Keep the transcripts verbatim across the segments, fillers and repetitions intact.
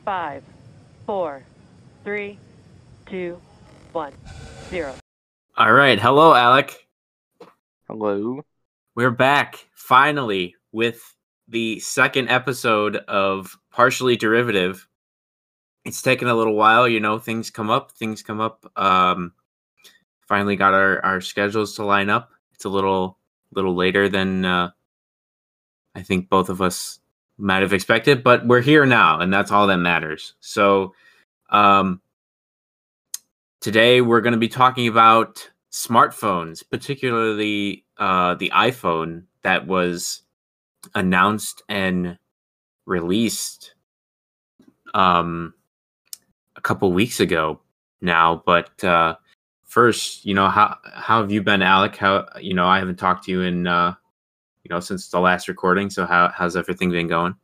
five, four, three, two, one, zero. All right. Hello, Alec. Hello. We're back finally with the second episode of Partially Derivative. It's taken a little while, you know, things come up, things come up. Um, finally got our, our schedules to line up. It's a little little later than uh, I think both of us might have expected, but we're here now, and that's all that matters. So um, today we're going to be talking about smartphones, particularly uh, the iPhone that was announced and released um, a couple weeks ago now. But uh, first, you know, how how have you been, Alec? How you know I haven't talked to you in uh, you know since the last recording. So how how's everything been going?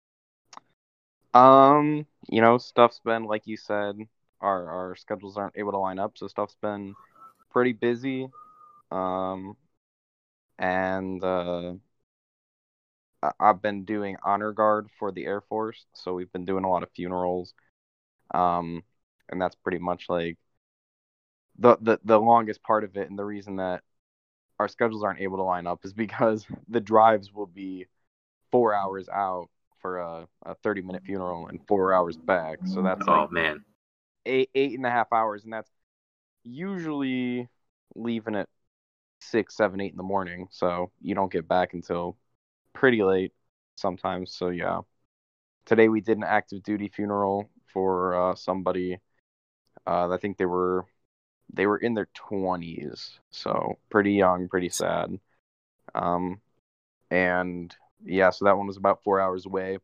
Um, you know, stuff's been like you said, our our schedules aren't able to line up, so stuff's been pretty busy. Um, and uh, I- I've been doing honor guard for the Air Force, so we've been doing a lot of funerals. Um, and that's pretty much like the the the longest part of it, and the reason that our schedules aren't able to line up is because the drives will be four hours out for a, a thirty minute funeral and four hours back. So that's Oh like man, eight, eight and a half hours. And that's usually leaving at six, seven, eight in the morning. So you don't get back until pretty late sometimes. So yeah, today we did an active duty funeral for uh, somebody. Uh, I think they were, they were in their twenties. So pretty young, pretty sad. Um, and yeah, so that one was about four hours away.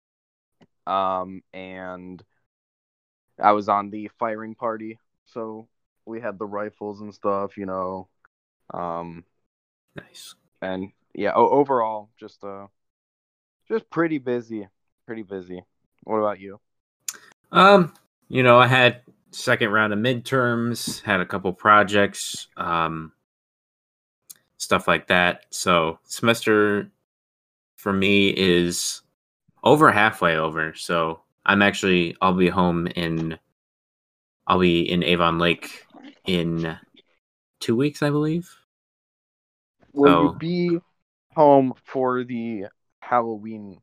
Um, and I was on the firing party, so we had the rifles and stuff, you know. Um, nice. and yeah, o- overall, just uh, just pretty busy, pretty busy. What about you? Um, you know, I had second round of midterms, had a couple projects, um, stuff like that. So semester for me is over halfway over. So I'm actually I'll be home in I'll be in Avon Lake in two weeks, I believe. Will you So be home for the Halloween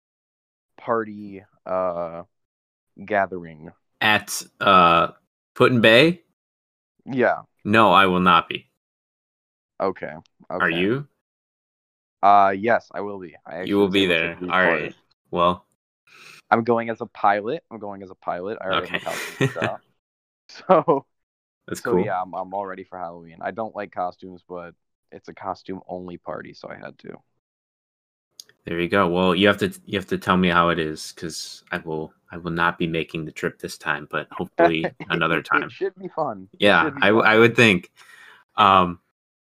party uh gathering? at uh Put Bay? Yeah. No, I will not be. Okay. Okay. Are you? Uh, yes, I will be. I actually You will was be able to there. leave All for right. it. Well, I'm going as a pilot. I'm going as a pilot. I already have okay. a costume shop. So, That's so cool. yeah, I'm I'm all ready for Halloween. I don't like costumes, but it's a costume only party, so I had to. There you go. Well, you have to you have to tell me how it is because I will I will not be making the trip this time, but hopefully another it, time. it should be fun. It Yeah, should be I, w- fun. I would think. Um,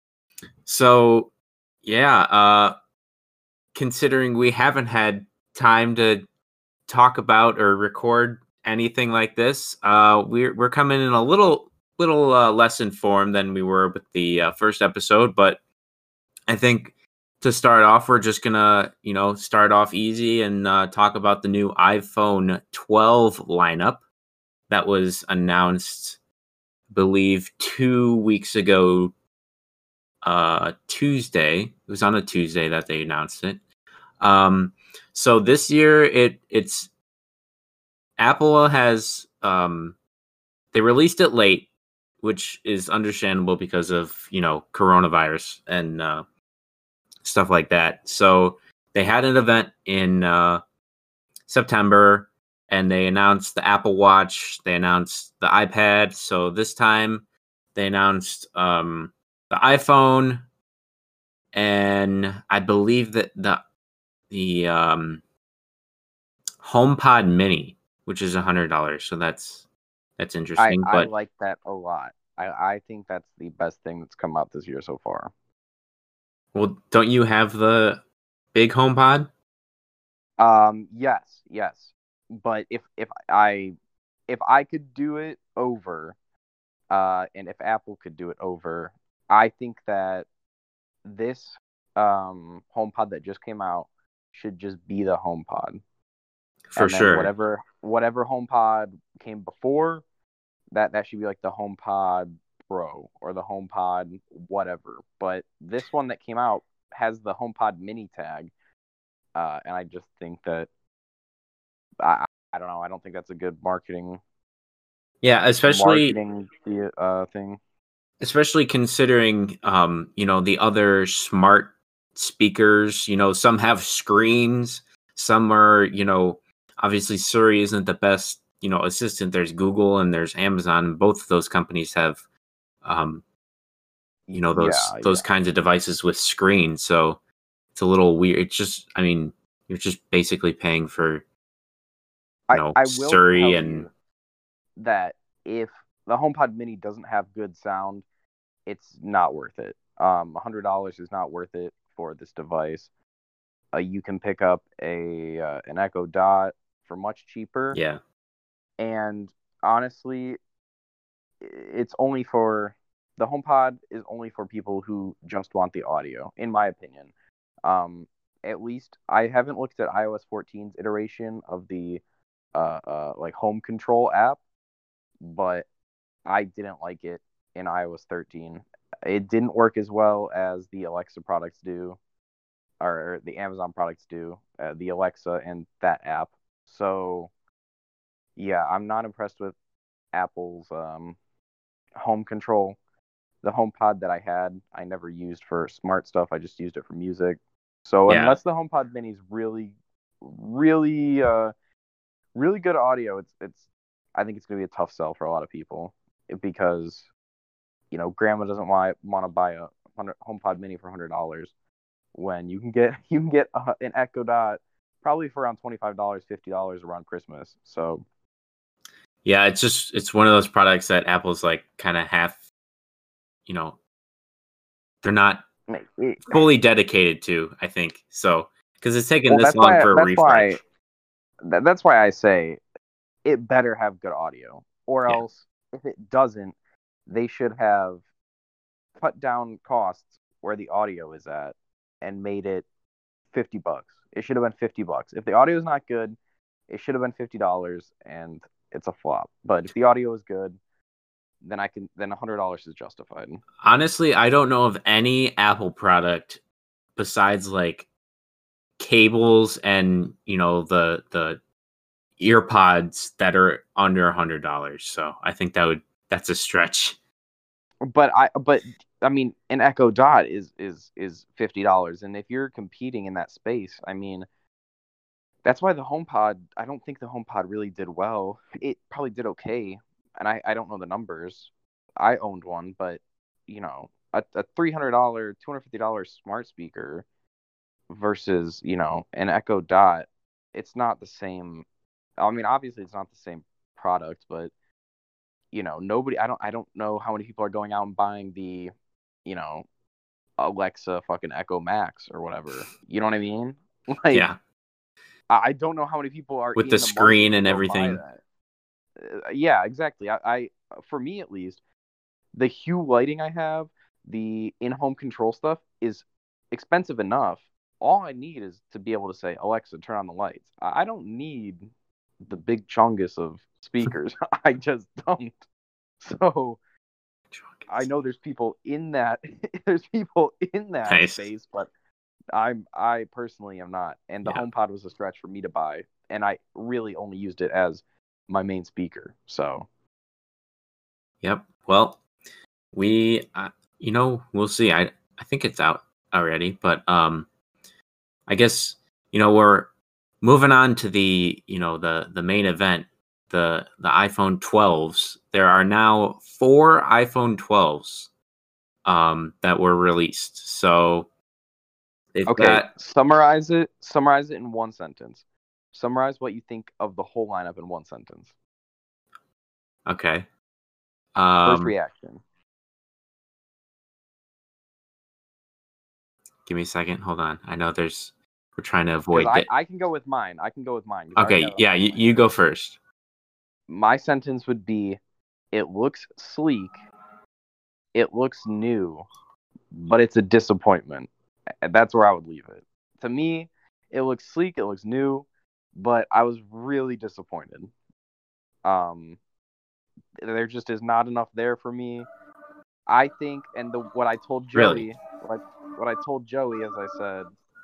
so yeah, uh, considering we haven't had time to talk about or record anything like this, uh, we're we're coming in a little little uh, less informed than we were with the uh, first episode, but I think to start off, we're just gonna, you know, start off easy and uh, talk about the new iPhone twelve lineup that was announced, I believe, two weeks ago. Uh, Tuesday. It was on a Tuesday that they announced it. Um, so this year, it it's Apple has um, they released it late, which is understandable because of you know coronavirus and uh, stuff like that. So they had an event in uh, September, and they announced the Apple Watch. They announced the iPad. So this time, they announced um, the iPhone, and I believe that the the um, HomePod Mini, which is a hundred dollars. So that's that's I interesting. I But like that a lot. I I think that's the best thing that's come out this year so far. well, don't you have the big HomePod? Um, yes, yes. But if if I if I could do it over, uh, and if Apple could do it over, I think that this um HomePod that just came out should just be the HomePod. For and then sure. whatever whatever HomePod came before, that that should be like the HomePod Pro or the HomePod whatever. But this one that came out has the HomePod Mini tag, uh, and I just think that I I don't know. I don't think that's a good marketing Yeah, especially marketing uh, thing. especially considering um, you know, the other smart speakers, you know, some have screens, some are, you know, obviously Siri isn't the best, you know, assistant. There's Google and there's Amazon. Both of those companies have um, you know, those Yeah, those yeah. kinds of devices with screens. So it's a little weird. It's just, I mean, you're just basically paying for, you I, know, I will Siri tell and you that if the HomePod Mini doesn't have good sound, it's not worth it. Um, one hundred dollars is not worth it for this device. Uh, you can pick up a uh, an Echo Dot for much cheaper, yeah. and honestly, it's only for the HomePod is only for people who just want the audio, in my opinion. Um, at least I haven't looked at iOS fourteen's iteration of the uh, uh, like home control app, but I didn't like it in iOS thirteen. It didn't work as well as the Alexa products do, or the Amazon products do, uh, the Alexa and that app. So, yeah, I'm not impressed with Apple's um, home control. The HomePod that I had, I never used for smart stuff. I just used it for music. So, Yeah. unless the HomePod Mini is really, really, uh, really good audio, it's it's. I think it's going to be a tough sell for a lot of people because, you know, grandma doesn't want want to buy a HomePod Mini for one hundred dollars when you can get you can get uh, an Echo Dot probably for around twenty-five dollars, fifty dollars around Christmas. So Yeah, it's just it's one of those products that Apple's like kind of half, you know, they're not it, fully dedicated to, I think. So, because it's taken well, this that's long why for a that's refresh. why that, that's why I say it better have good audio, or Yeah. else if it doesn't, they should have cut down costs where the audio is at and made it fifty bucks. It should have been fifty bucks. If the audio is not good, it should have been fifty dollars, and it's a flop. But if the audio is good, then I can then one hundred dollars is justified. Honestly, I don't know of any Apple product besides like cables and, you know, the the ear pods that are under a hundred dollars. So I think that would that's a stretch. But I but I mean an Echo Dot is is is fifty dollars, and if you're competing in that space, I mean that's why the HomePod, I don't think the HomePod really did well. It probably did okay, and I, I don't know the numbers. I owned one, but you know, a, a three hundred dollars, two hundred fifty dollars smart speaker versus, you know, an Echo Dot, it's not the same. I mean, obviously it's not the same product, but you know, nobody I don't I don't know how many people are going out and buying the, you know, Alexa fucking Echo Max or whatever. You know what I mean? Like Yeah. I don't know how many people are With in the the screen market and to go buy everything. that. Uh, yeah, exactly. I, I, for me at least, the Hue lighting I have, the in-home control stuff is expensive enough. All I need is to be able to say, Alexa, turn on the lights. I I don't need the big chungus of speakers. I just don't. So I know there's people in that there's people in that Nice. space, but I'm I personally am not. And the Yeah. HomePod was a stretch for me to buy, and I really only used it as my main speaker. So Yep. Well, we, uh, you know, we'll see. I I think it's out already, but um, I guess, you know, we're moving on to the, you know, the the main event, the the iPhone twelves. There are now four iPhone twelves um that were released. So they've okay, got summarize it. Summarize it in one sentence. Summarize what you think of the whole lineup in one sentence. okay. First Um, reaction. give me a second. Hold on. I know there's we're trying to Because avoid I, that. I can go with mine. I can go with mine. 'cause I already Okay, have it yeah, on you, my you head. go first. My sentence would be, it looks sleek, it looks new, but it's a disappointment. And that's where I would leave it. To me, it looks sleek, it looks new, but I was really disappointed. Um, there just is not enough there for me. I think, and the what I told Joey, Really? what I, what I told Joey, as I said,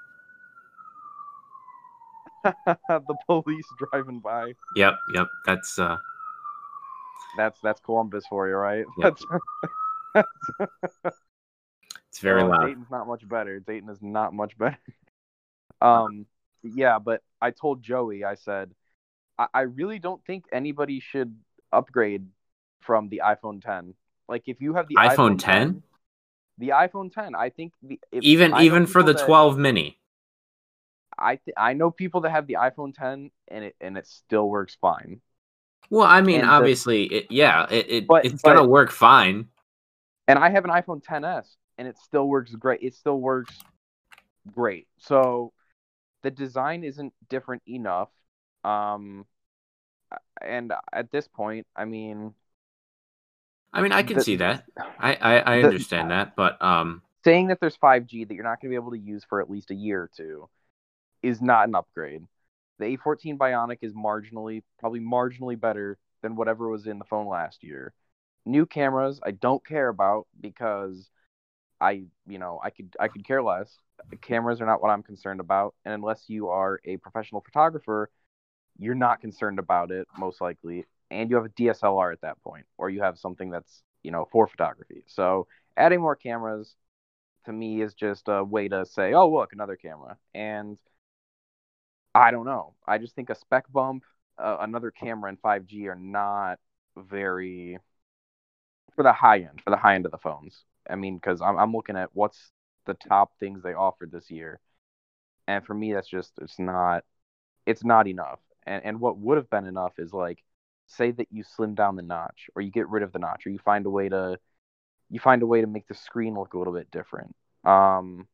the police driving by. Yep, yep. That's uh, That's that's Columbus for you, right? Yep. That's it's very uh, loud. Dayton's not much better. Dayton is not much better. um, yeah, but I told Joey, I said, I, I really don't think anybody should upgrade from the iPhone ten. Like, if you have the iPhone iPhone ten? ten, the iPhone ten, I think the if, Even I know even for people the that- twelve mini. I th- I know people that have the iPhone ten and it and it still works fine. Well, I mean, And the- obviously, it, yeah, it, it But- it's but- gonna work fine. And I have an iPhone ten S and it still works great. It still works great. So the design isn't different enough. Um, and at this point, I mean, I mean, I can the- see that. I I, I the- understand that, but um, saying that there's five G that you're not going to be able to use for at least a year or two is not an upgrade. The A fourteen Bionic is marginally, probably marginally better than whatever was in the phone last year. New cameras, I don't care about because I, you know, I could I could care less. Cameras are not what I'm concerned about, and unless you are a professional photographer, you're not concerned about it most likely, and you have a D S L R at that point, or you have something that's, you know, for photography. So adding more cameras to me is just a way to say, oh, look, another camera. And I don't know. I just think a spec bump, uh, another camera, and five G are not very for the high end, for the high end of the phones. I mean, because I'm I'm looking at what's the top things they offered this year, and for me, that's just it's not it's not enough. And and what would have been enough is like, say that you slim down the notch, or you get rid of the notch, or you find a way to you find a way to make the screen look a little bit different. Um,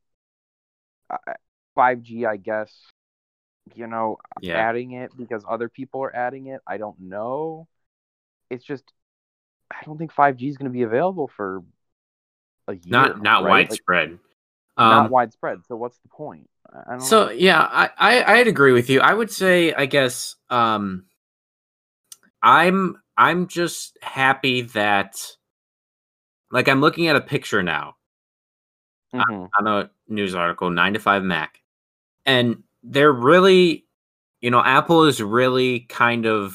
five G, I guess, you know, yeah, adding it because other people are adding it. I don't know. It's just, I don't think five G is going to be available for a year. not not right? Like, widespread. not Um, widespread. So what's the point? I don't know. so yeah, I, I I'd agree with you. I would say, I guess, um, I'm I'm just happy that, like, I'm looking at a picture now Mhm. on a news article, nine to five Mac, and they're really, you know, Apple is really kind of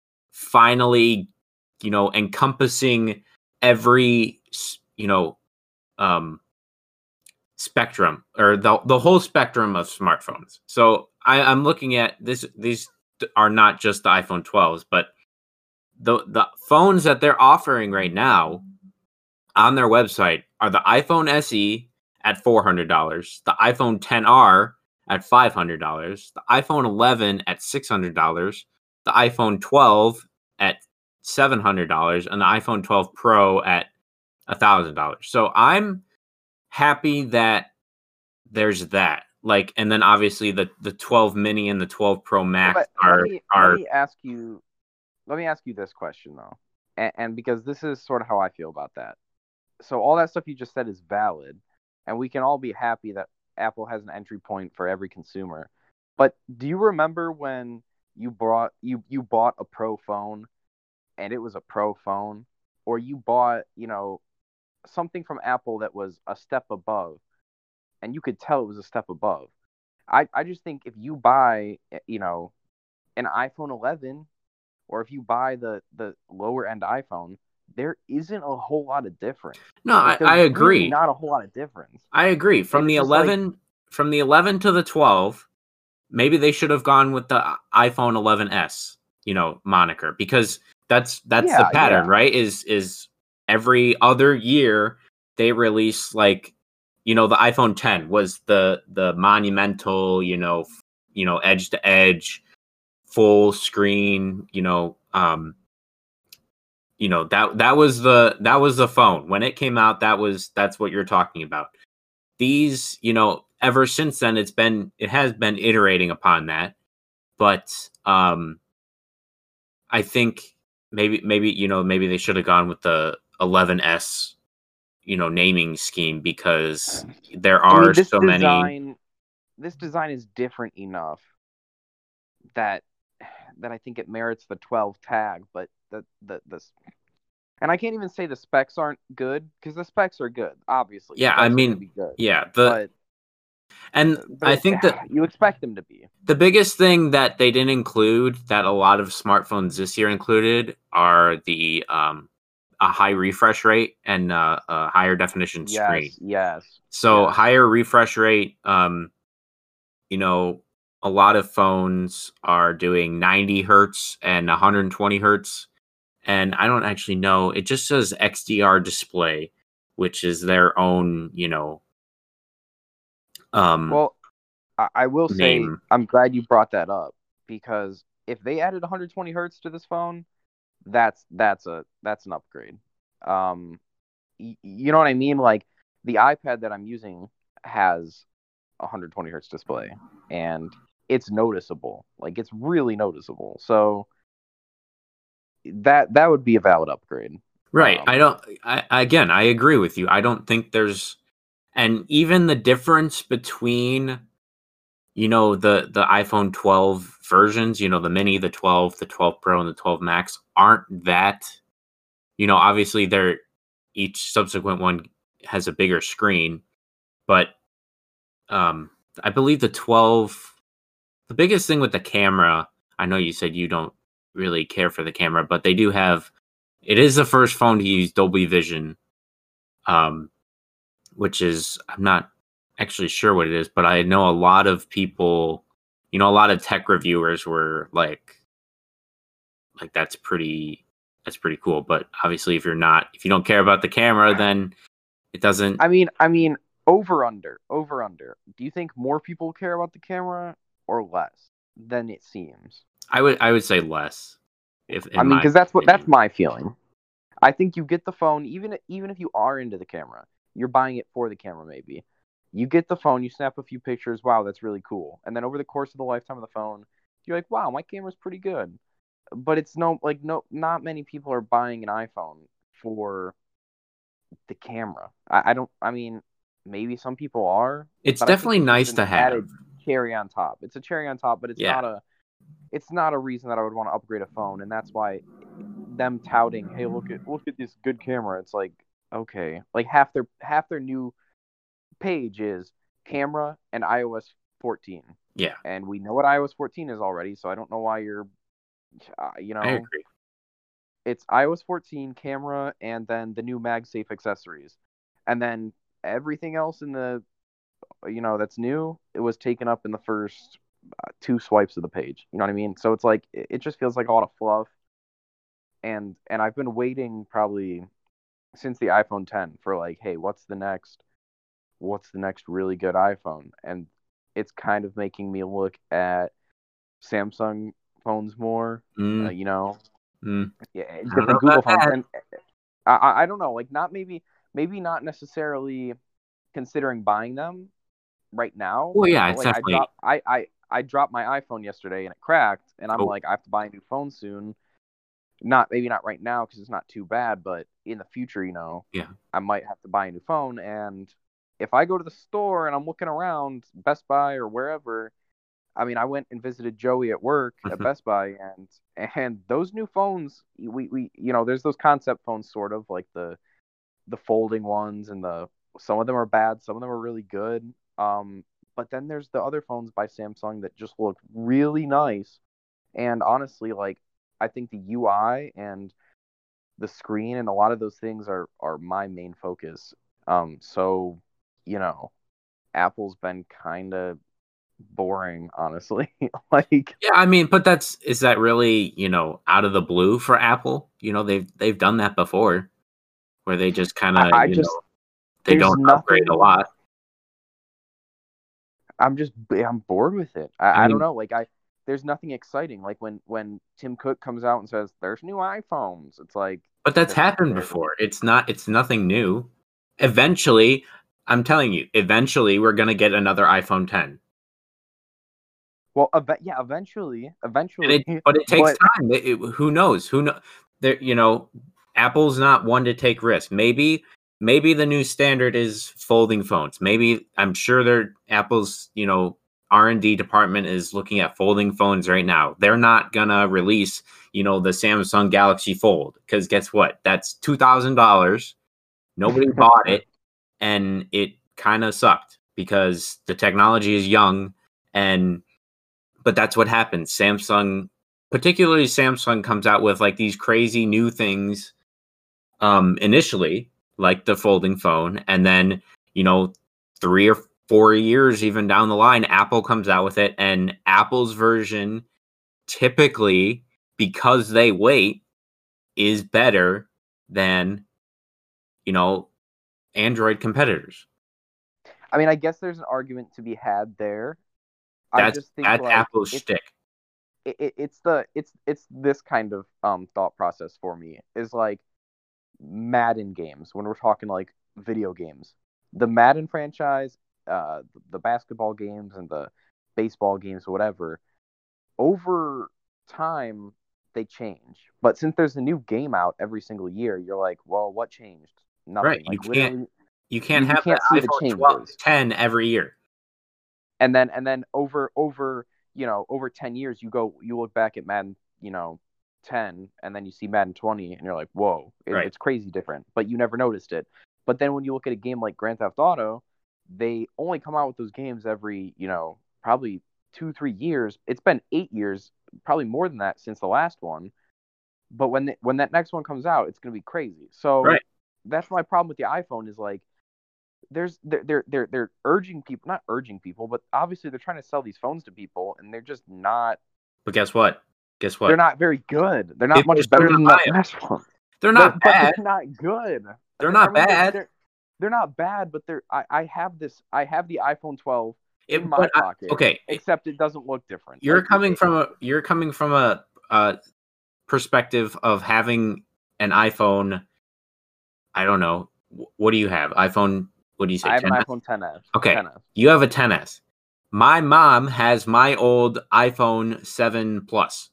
finally, you know, encompassing every, s- you know, um, spectrum, or the the whole spectrum of smartphones. So I, I'm looking at this. These are not just the iPhone twelves, but the the phones that they're offering right now on their website are the iPhone S E at four hundred dollars, the iPhone ten R at five hundred dollars, the iPhone eleven at six hundred dollars, the iPhone twelve at seven hundred dollars, and the iPhone twelve Pro at one thousand dollars. So I'm happy that there's that. Like, and then obviously the the twelve mini and the twelve Pro Max But are let me, are let me ask you. Let me ask you this question though, and, and because this is sort of how I feel about that. So all that stuff you just said is valid, and we can all be happy that Apple has an entry point for every consumer. But do you remember when you brought you you bought a Pro phone, and it was a Pro phone, or you bought, you know, something from Apple that was a step above, and you could tell it was a step above. I, I just think if you buy, you know, an iPhone eleven, or if you buy the, the lower end iPhone, there isn't a whole lot of difference. no, Like, I, there's I really agree. not a whole lot of difference. I agree. From And the it's just like- eleven, from the eleven to the twelve, maybe they should have gone with the iPhone eleven S, you know, moniker, because that's that's Yeah, the pattern, yeah. right? Is is every other year they release, like, you know, the iPhone ten was the the monumental, you know, f- you know, edge to edge, full screen, you know, um, you know, that that was the that was the phone when it came out. That was that's what you're talking about. These, you know, ever since then, it's been it has been iterating upon that, but um, I think maybe maybe you know maybe they should have gone with the eleven S, you know, naming scheme, because there I are mean, this so many. design, this design is different enough that that I think it merits the twelve tag, but the the this and I can't even say the specs aren't good because the specs are good. Obviously, Yeah, specs I are going to mean, be good, yeah, the but and but I it, think that you expect them to be. the biggest thing that they didn't include that a lot of smartphones this year included are the um a high refresh rate and uh, a higher definition screen. Yes, yes, So yes. higher refresh rate, um, you know, a lot of phones are doing ninety hertz and one hundred twenty hertz. And I don't actually know. It just says X D R display, which is their own, you know, um, Well, I, I will say name. I'm glad you brought that up because if they added one hundred twenty hertz to this phone, that's that's a that's an upgrade. Um, y- you know what I mean? Like the iPad that I'm using has a one hundred twenty hertz display, and it's noticeable. Like it's really noticeable. So that that would be a valid upgrade. Right. I Um, don't, I, again, I agree with you. I don't think there's, and even the difference between, you know, the, the iPhone twelve versions, you know, the mini, the twelve, the twelve Pro, and the twelve Max aren't that, you know, obviously they're, each subsequent one has a bigger screen, but um, I believe the twelve, the biggest thing with the camera, I know you said you don't really care for the camera, but they do have, it is the first phone to use Dolby Vision, um, which is, I'm not actually sure what it is, but I know a lot of people, you know, a lot of tech reviewers were like, like that's pretty, that's pretty cool. But obviously, if you're not, if you don't care about the camera, then it doesn't. I mean, I mean, over under, over under. Do you think more people care about the camera or less than it seems? I would, I would say less. If I in mean, my because that's what that's opinion. my feeling. I think you get the phone, even even if you are into the camera, you're buying it for the camera. Maybe you get the phone, you snap a few pictures. Wow, that's really cool. And then over the course of the lifetime of the phone, you're like, wow, my camera's pretty good. But it's no like no, not many people are buying an iPhone for the camera. I, I don't. I mean, maybe some people are, It's but I think definitely it's just nice an to have. added cherry on top. It's a cherry on top, but it's Yeah. not a. It's not a reason that I would want to upgrade a phone, and that's why them touting, "Hey, look at look at this good camera." It's like, okay, like half their half their new page is camera and i O S fourteen, Yeah. and we know what i O S fourteen is already. So I don't know why you're, uh, you I know, agree. it's i O S fourteen camera and then the new MagSafe accessories, and then everything else in the, you know, that's new, it was taken up in the first uh, two swipes of the page. You know what I mean? So it's like it, it just feels like a lot of fluff, and and I've been waiting probably since the iPhone ten for like, hey, what's the next what's the next really good iPhone? And it's kind of making me look at Samsung phones more, uh, Mm, you know, mm. yeah, I don't know different about Google phones. that. And I, I I don't know, like not maybe maybe not necessarily considering buying them right now, Well, yeah, but it's like I definitely. dropped I I I dropped my iPhone yesterday and it cracked, and I'm Oh, like I have to buy a new phone soon. Not maybe not right now because it's not too bad, but in the future, you know, yeah. I might have to buy a new phone. And if I go to the store and I'm looking around Best Buy or wherever, I mean, I went and visited Joey at work at Mhm. Best Buy, and and those new phones, we we you know, there's those concept phones, sort of like the the folding ones, and the some of them are bad, some of them are really good. Um, but then there's the other phones by Samsung that just look really nice. And honestly, like I think the U I and the screen and a lot of those things are are my main focus. Um, so you know, Apple's been kind of boring, honestly. Like, Yeah, I mean, but that's is that really, you know, out of the blue for Apple? You know, they've they've done that before where they just kind I, of, I you just know, they there's don't upgrade a nothing. lot. I'm just I'm bored with it. I I, I don't mean, know. Like I there's nothing exciting. Like when when Tim Cook comes out and says there's new iPhones, it's like but that's there, happened there before. It's not it's nothing new. Eventually, I'm telling you, eventually we're going to get another iPhone ten. well, ev- yeah, eventually, And eventually, it but it takes but time. It, it- who knows? Who know there, you know, Apple's not one to take risks. Maybe maybe the new standard is folding phones. Maybe I'm sure they're Apple's, you know, R and D department is looking at folding phones right now. They're not gonna release, you know, the Samsung Galaxy Fold, because guess what? That's two thousand dollars. Nobody bought it, and it kind of sucked because the technology is young, and but that's what happens. Samsung, particularly Samsung, comes out with like these crazy new things um, initially, like the folding phone, and then you know, three or four years even down the line, Apple comes out with it, and Apple's version typically, because they wait, is better than, you know, Android competitors. I mean, I guess there's an argument to be had there. That's, I just think that's like, Apple's it's, shtick. It, it, it's the it's it's this kind of um thought process for me is like Madden games when we're talking like video games. The Madden franchise, uh, the basketball games and the baseball games, whatever. Over time, they change. But since there's a new game out every single year, you're like, well, what changed? Nothing. Right. Like, you can't. You can't you, you have can't the see iPhone the twelve, changes. ten every year. And then and then over over you know over ten years, you go you look back at Madden, you know, ten, and then you see Madden twenty, and you're like, whoa, it, Right. it's crazy different. But you never noticed it. But then when you look at a game like Grand Theft Auto, they only come out with those games every, you know, probably two, three years. It's been eight years, probably more than that since the last one. But when the, when that next one comes out, it's going to be crazy. So Right. that's my problem with the iPhone is like, there's they're, they're they're they're urging people, not urging people, but obviously they're trying to sell these phones to people, and they're just not. But guess what? Guess what? They're not very good. They're not People much are still better gonna than buy the 'em. last one. They're not but, bad. But they're not good. They're not I mean, bad. They're, they're not bad, but they're. I, I have this. I have the iPhone twelve It- in my but I- pocket. okay. Except it doesn't look different. You're Like, coming it- from a you're coming from a, a perspective of having an iPhone. I don't know. Wh- What do you have? iPhone. What do you say? I have an ten S? iPhone ten S. Okay. ten S. You have a ten S. My mom has my old iPhone seven Plus.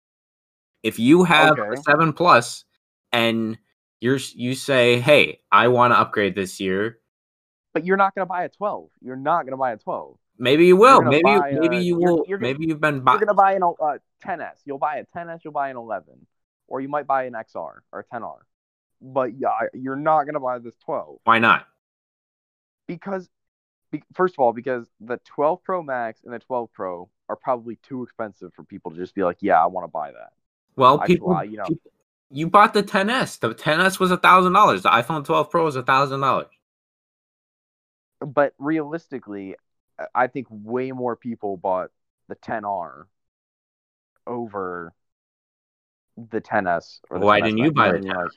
If you have Okay. a seven Plus and you're you say, "Hey, I want to upgrade this year," But you're not gonna buy a twelve. You're not gonna buy a twelve. maybe you will. gonna Maybe buy maybe a- you you're- will. you're gonna- maybe you've been You're buying. gonna buy an uh, ten S. You'll buy a ten S. You'll buy an eleven, or you might buy an X R or a ten R. But yeah, you're not gonna buy this twelve Why not? because, be, first of all, because the twelve Pro Max and the twelve Pro are probably too expensive for people to just be like, yeah, I want to buy that. Well, I- people, I- you know. people- you bought the ten S. The ten S was a thousand dollars. The iPhone twelve Pro was a thousand dollars. But realistically, I think way more people bought the ten R over the ten S. Or the Why ten S didn't you Max. buy know the what I mean? ten S? Like,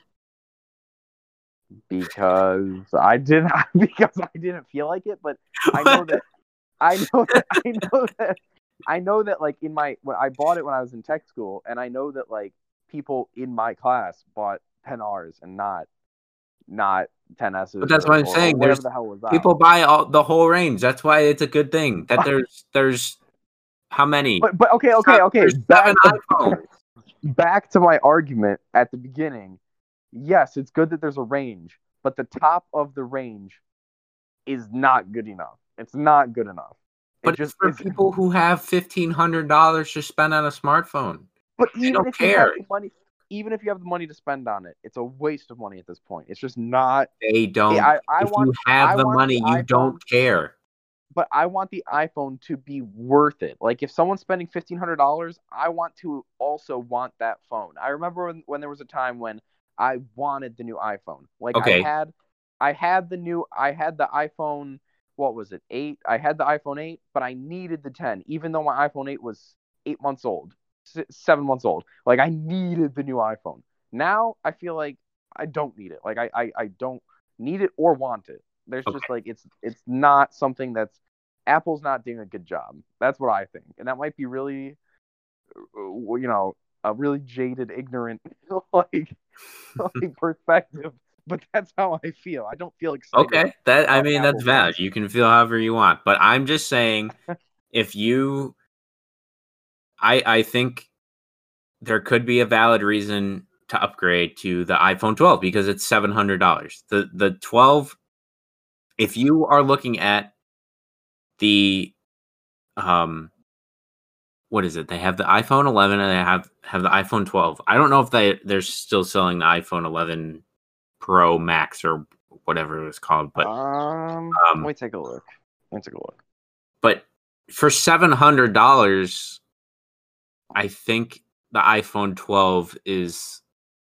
because I didn't because I didn't feel like it, but I know that I know that I know that I know that like in my when I bought it when I was in tech school, and I know that like people in my class bought ten Rs and not not ten S's. But that's or, what I'm or saying. Whatever There's the hell was out. people buy all the whole range. That's why it's a good thing. That there's there's how many? But but okay okay okay. There's Back, seven iPhones. back to my argument at the beginning. Yes, it's good that there's a range, but the top of the range is not good enough. It's not good enough. It But just it's for it's- people who have fifteen hundred dollars to spend on a smartphone. But They even don't if you care. have the money, even if you have the money to spend on it, it's a waste of money at this point. It's just not. They don't. I, I if want. you have I the want money, the you iPhone- don't care. But I want the iPhone to be worth it. Like if someone's spending fifteen hundred dollars, I want to also want that phone. I remember when, when there was a time when I wanted the new iPhone. Like Okay. I had, I had the new. I had the iPhone. What was it? Eight. I had the iPhone eight, but I needed the ten, even though my iPhone eight was eight months old, s- seven months old. Like I needed the new iPhone. Now I feel like I don't need it. Like I, I, I don't need it or want it. There's Okay. just like it's it's not something that's Apple's not doing a good job. That's what I think, and that might be really, uh, you know, a really jaded, ignorant like, like perspective. But that's how I feel. I don't feel excited. Okay, that I about mean that's Apple valid. phones. You can feel however you want, but I'm just saying, if you, I I think there could be a valid reason to upgrade to the iPhone twelve because it's seven hundred dollars. The the twelve, if you are looking at the um, what is it? They have the iPhone eleven and they have have the iPhone twelve. I don't know if they they're still selling the iPhone eleven Pro Max or whatever it was called, but um, um, let me take a look. Let me take a look. but for seven hundred dollars, I think the iPhone twelve is.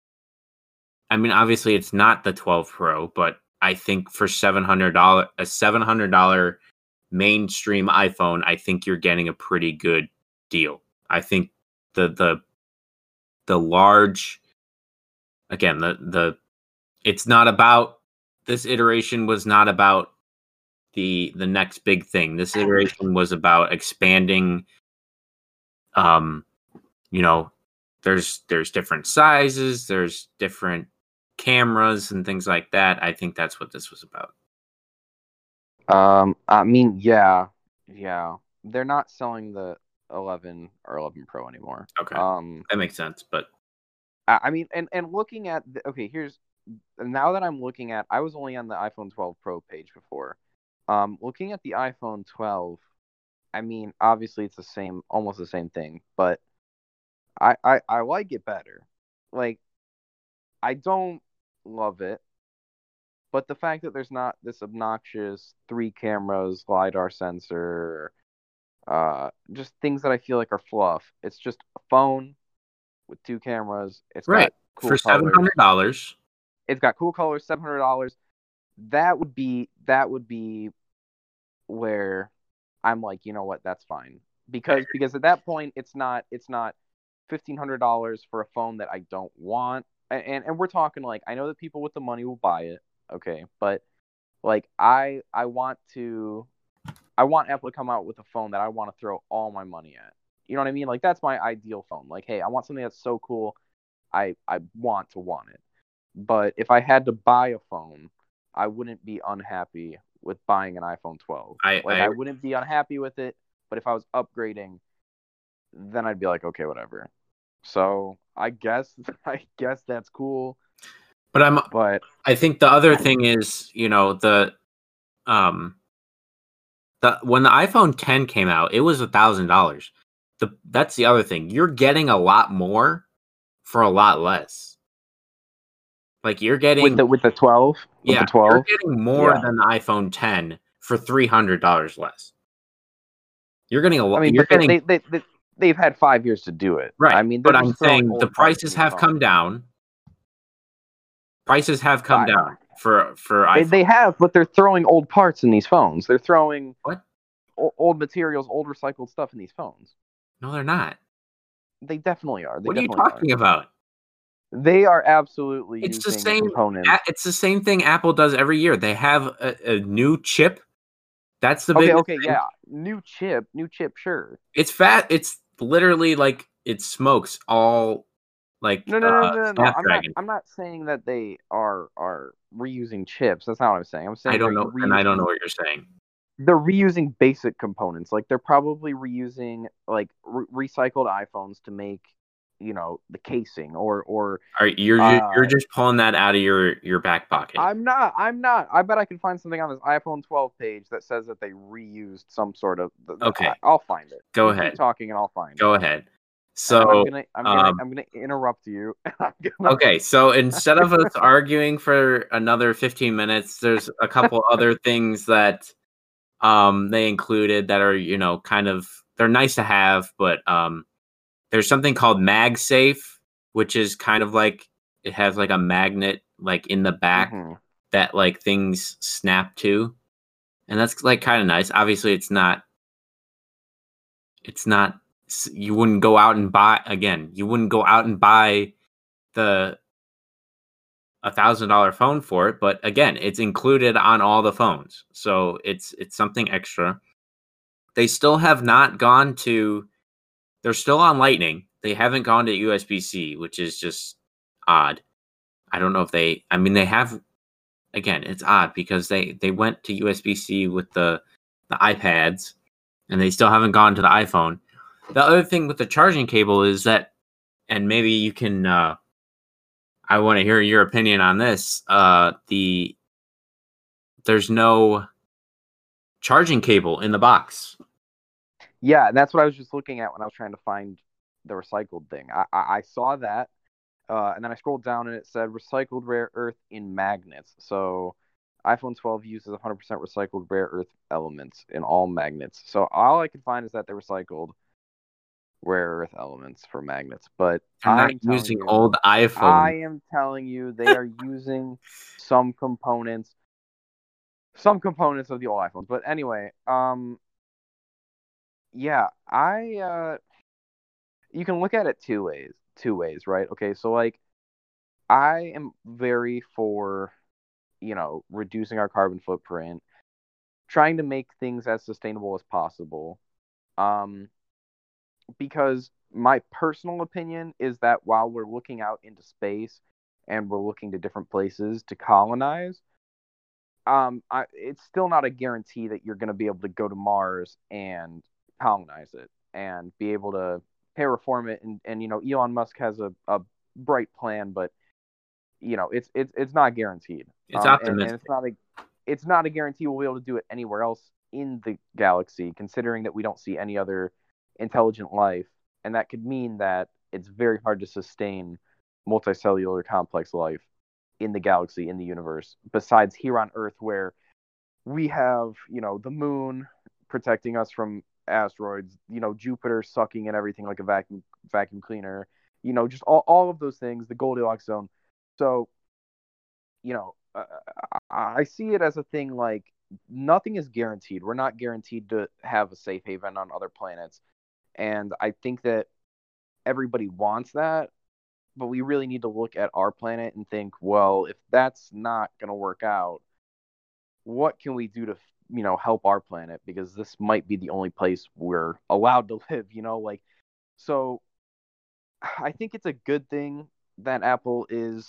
I mean, obviously, it's not the twelve Pro, but I think for seven hundred dollars, a seven hundred dollars mainstream iPhone, I think you're getting a pretty good deal. I think the the the large, again, the the it's not about this iteration was not about the the next big thing. This iteration was about expanding. Um, you know, there's there's different sizes, there's different cameras and things like that. I think that's what this was about. Um, I mean, yeah, yeah, they're not selling the eleven or eleven Pro anymore. Okay, Um, that makes sense. But I, I mean, and and looking at the, okay, here's now that I'm looking at, I was only on the iPhone twelve Pro page before. Um, looking at the iPhone twelve, I mean, obviously it's the same, almost the same thing, but I I, I like it better. Like, I don't love it. But the fact that there's not this obnoxious three cameras, LiDAR sensor, uh, just things that I feel like are fluff. It's just a phone with two cameras. It's right got cool for seven hundred dollars. It's got cool colors, seven hundred dollars. That would be that would be where I'm like, you know what, that's fine. Because because at that point it's not it's not fifteen hundred dollars for a phone that I don't want. And, and and we're talking like, I know that people with the money will buy it. Okay, but like I I want to I want Apple to come out with a phone that I want to throw all my money at. You know what I mean? Like, that's my ideal phone. Like, hey, I want something that's so cool, I I want to want it. But if I had to buy a phone, I wouldn't be unhappy with buying an iPhone twelve. I, like I I wouldn't be unhappy with it, but if I was upgrading, then I'd be like, okay, whatever. So I guess I guess that's cool. But I'm But I think the other thing is, you know, the um the when the iPhone ten came out, it was a thousand dollars. The that's the other thing. You're getting a lot more for a lot less. Like, you're getting with the with the twelve, with yeah, the twelve, you're getting more yeah. than the iPhone ten for three hundred dollars less. You're getting a lot. I mean, you're but getting they, they they they've had five years to do it. right. I mean, but they're I'm just throwing saying old the parts in prices these have phones. come down. Prices have come I- down for for They, iPhone. they have, but they're throwing old parts in these phones. They're throwing What? o- old materials, old recycled stuff in these phones. No, they're not. They definitely are. They What are you definitely talking are. about? They are absolutely It's the using same. components. a- It's the same thing Apple does every year. They have a, a new chip. That's the Okay, biggest okay, thing. yeah. New chip, new chip, sure. It's fat. It's literally like it smokes all like No, no, no, uh, no, no, no. I'm not. Snapdragon. I'm not saying that they are are reusing chips. That's not what I'm saying. I'm saying I don't they're know, and I don't reusing- know what you're saying. They're reusing basic components. Like, they're probably reusing like re- recycled iPhones to make, you know, the casing or or. Are you're Uh, ju- you're just pulling that out of your your back pocket? I'm not. I'm not. I bet I can find something on this iPhone twelve page that says that they reused some sort of. Okay. I, I'll find it. Go You ahead. Keep talking, and I'll find Go it. ahead. And So I'm gonna. I'm gonna. um, I'm gonna interrupt you. I'm gonna, okay, so instead of us arguing for another fifteen minutes, there's a couple other things that um they included that are, you know, kind of, they're nice to have, but um there's something called MagSafe, which is kind of like, it has like a magnet like in the back Mhm. that like things snap to. And that's like kind of nice. Obviously it's not it's not you wouldn't go out and buy again, you wouldn't go out and buy the a thousand dollar phone for it, but again, it's included on all the phones, so it's it's something extra. They still have not gone to. They're still on Lightning. They haven't gone to U S B C, which is just odd. I don't know if they. I mean, they have. Again, it's odd because they they went to U S B C with the the iPads, and they still haven't gone to the iPhone. The other thing with the charging cable is that, and maybe you can. Uh, I want to hear your opinion on this. Uh, the there's no charging cable in the box. Yeah, and that's what I was just looking at when I was trying to find the recycled thing. I I, I saw that, uh, and then I scrolled down and it said recycled rare earth in magnets. So iPhone twelve uses one hundred percent recycled rare earth elements in all magnets. So all I could find is that they recycled rare earth elements for magnets. But They're not I'm telling using you, old iPhone. I am telling you, they are using some components, some components of the old iPhones. But anyway, um, yeah, I uh, you can look at it two ways, two ways, right? Okay, so like, I am very for, you know, reducing our carbon footprint, trying to make things as sustainable as possible. Um, because my personal opinion is that while we're looking out into space and we're looking to different places to colonize, um, I, it's still not a guarantee that you're going to be able to go to Mars and colonize it and be able to terraform it. And, and you know, Elon Musk has a, a bright plan, but you know, it's it's it's not guaranteed. It's Um, and, and optimistic. it's not a it's not a guarantee we'll be able to do it anywhere else in the galaxy, considering that we don't see any other intelligent life, and that could mean that it's very hard to sustain multicellular complex life in the galaxy, in the universe, besides here on Earth, where we have, you know, the moon protecting us from asteroids, you know, Jupiter sucking in everything like a vacuum vacuum cleaner, you know, just all, all of those things, the Goldilocks zone. So, you know, uh, I see it as a thing like nothing is guaranteed. We're not guaranteed to have a safe haven on other planets. And I think that everybody wants that, but we really need to look at our planet and think, well, if that's not going to work out, what can we do to, you know, help our planet? Because this might be the only place we're allowed to live, you know, like, so I think it's a good thing that Apple is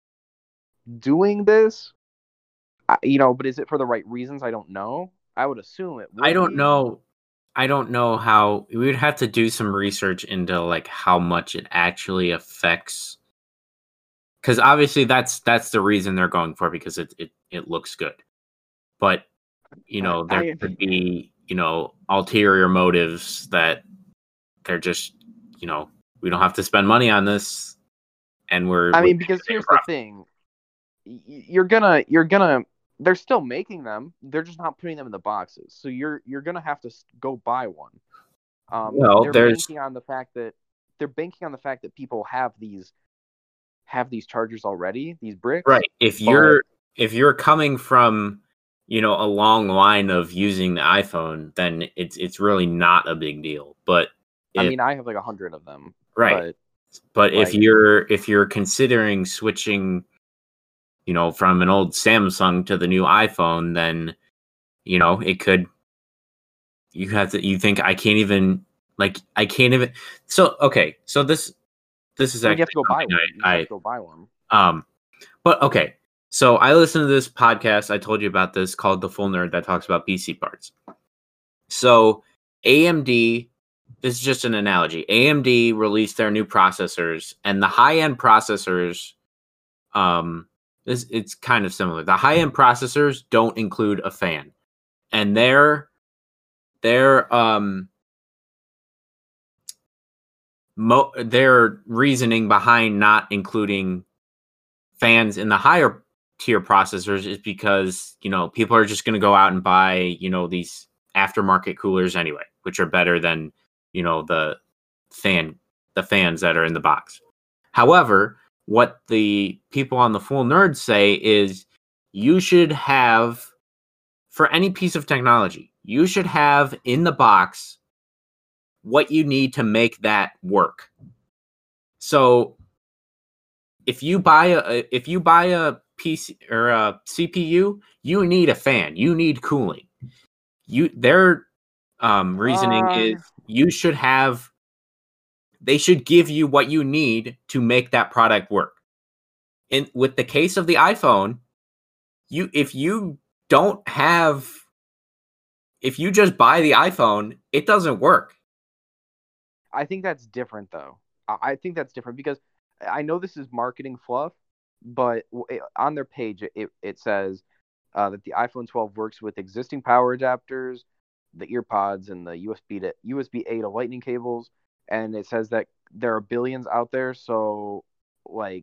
doing this, I, you know, but is it for the right reasons? I don't know. I would assume it I would don't be. know. I don't know how we would have to do some research into like how much it actually affects, because obviously that's that's the reason they're going for, because it it, it looks good. But you I, know, there I could be, you know, ulterior motives that they're just, you know, we don't have to spend money on this, and we're, I we're mean, gonna because make a here's the profit. thing, Y- you're gonna you're gonna they're still making them. They're just not putting them in the boxes. So you're you're gonna have to s- go buy one. Um, Well, they're there's banking on the fact that they're banking on the fact that people have these have these chargers already, these bricks. right. If But you're if you're coming from, you know, a long line of using the iPhone, then it's it's really not a big deal. But I if mean, I have like a hundred of them. right, But but if like, you're if you're considering switching, you know, from an old Samsung to the new iPhone, then you know it could. You have to. You think I can't even like I can't even. So okay, so this this is I mean, you have actually to go buy something one. You just I have I to go buy one. um. But okay, so I listened to this podcast. I told you about this called The Full Nerd that talks about P C parts. So A M D, this is just an analogy. A M D released their new processors, and the high end processors, um, this it's kind of similar. The high end processors don't include a fan, and their their um mo- their reasoning behind not including fans in the higher tier processors is because, you know, people are just going to go out and buy, you know, these aftermarket coolers anyway, which are better than, you know, the fan the fans that are in the box. However, what the people on the Full Nerd say is you should have, for any piece of technology, you should have in the box what you need to make that work. So if you buy a if you buy a P C or a C P U, you need a fan. You need cooling. You their um, reasoning Uh, is you should have. They should give you what you need to make that product work. In with the case of the iPhone, you if you don't have if you just buy the iPhone, it doesn't work. I think that's different though. I, I think that's different because I know this is marketing fluff, but w- it- on their page it it says uh, that the iPhone twelve works with existing power adapters, the earpods and the U S B to U S B A to Lightning cables, and it says that there are billions out there. So like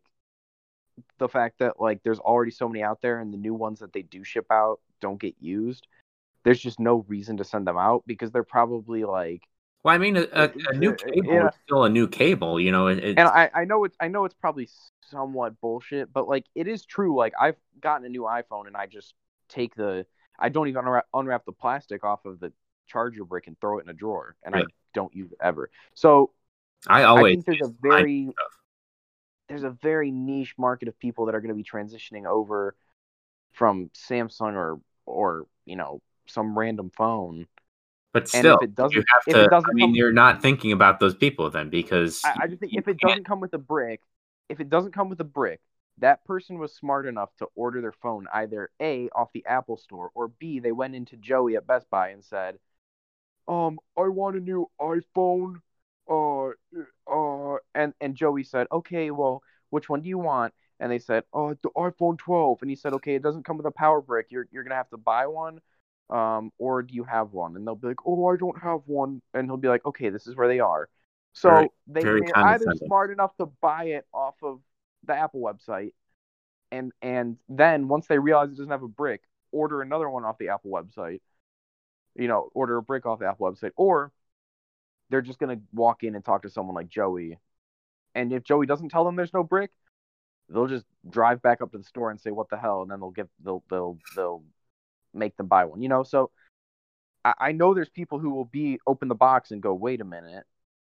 the fact that like there's already so many out there, and the new ones that they do ship out don't get used, there's just no reason to send them out because they're probably like. Well, I mean, a, a, a new cable Yeah. is still a new cable, you know. It, it's, And I, I know it's I know it's probably somewhat bullshit, but like it is true. Like I've gotten a new iPhone and I just take the I don't even unwrap, unwrap the plastic off of the charger brick and throw it in a drawer, and Really? I don't use it ever. So I I always think there's a use my very stuff. there's a very niche market of people that are going to be transitioning over from Samsung or or you know some random phone. But And still, if it doesn't, you have if to. it doesn't I mean, come, you're not thinking about those people then, because I, I just think you if it can't- doesn't come with a brick, if it doesn't come with a brick, that person was smart enough to order their phone either A, off the Apple store, or B, they went into Joey at Best Buy and said, um, I want a new iPhone. Uh, uh, and, and Joey said, okay, well, which one do you want? And they said, oh, the iPhone twelve. And he said, okay, it doesn't come with a power brick. You're, you're going to have to buy one. Um, or do you have one? And they'll be like, oh, I don't have one. And he'll be like, okay, this is where they are. So Very- they, very they're either condescending. smart enough to buy it off of the Apple website, and and then once they realize it doesn't have a brick, order another one off the Apple website. You know, order a brick off the Apple website, or they're just gonna walk in and talk to someone like Joey, and if Joey doesn't tell them there's no brick, they'll just drive back up to the store and say what the hell, and then they'll get they'll they'll they'll make them buy one. You know, so I, I know there's people who will be open the box and go, wait a minute,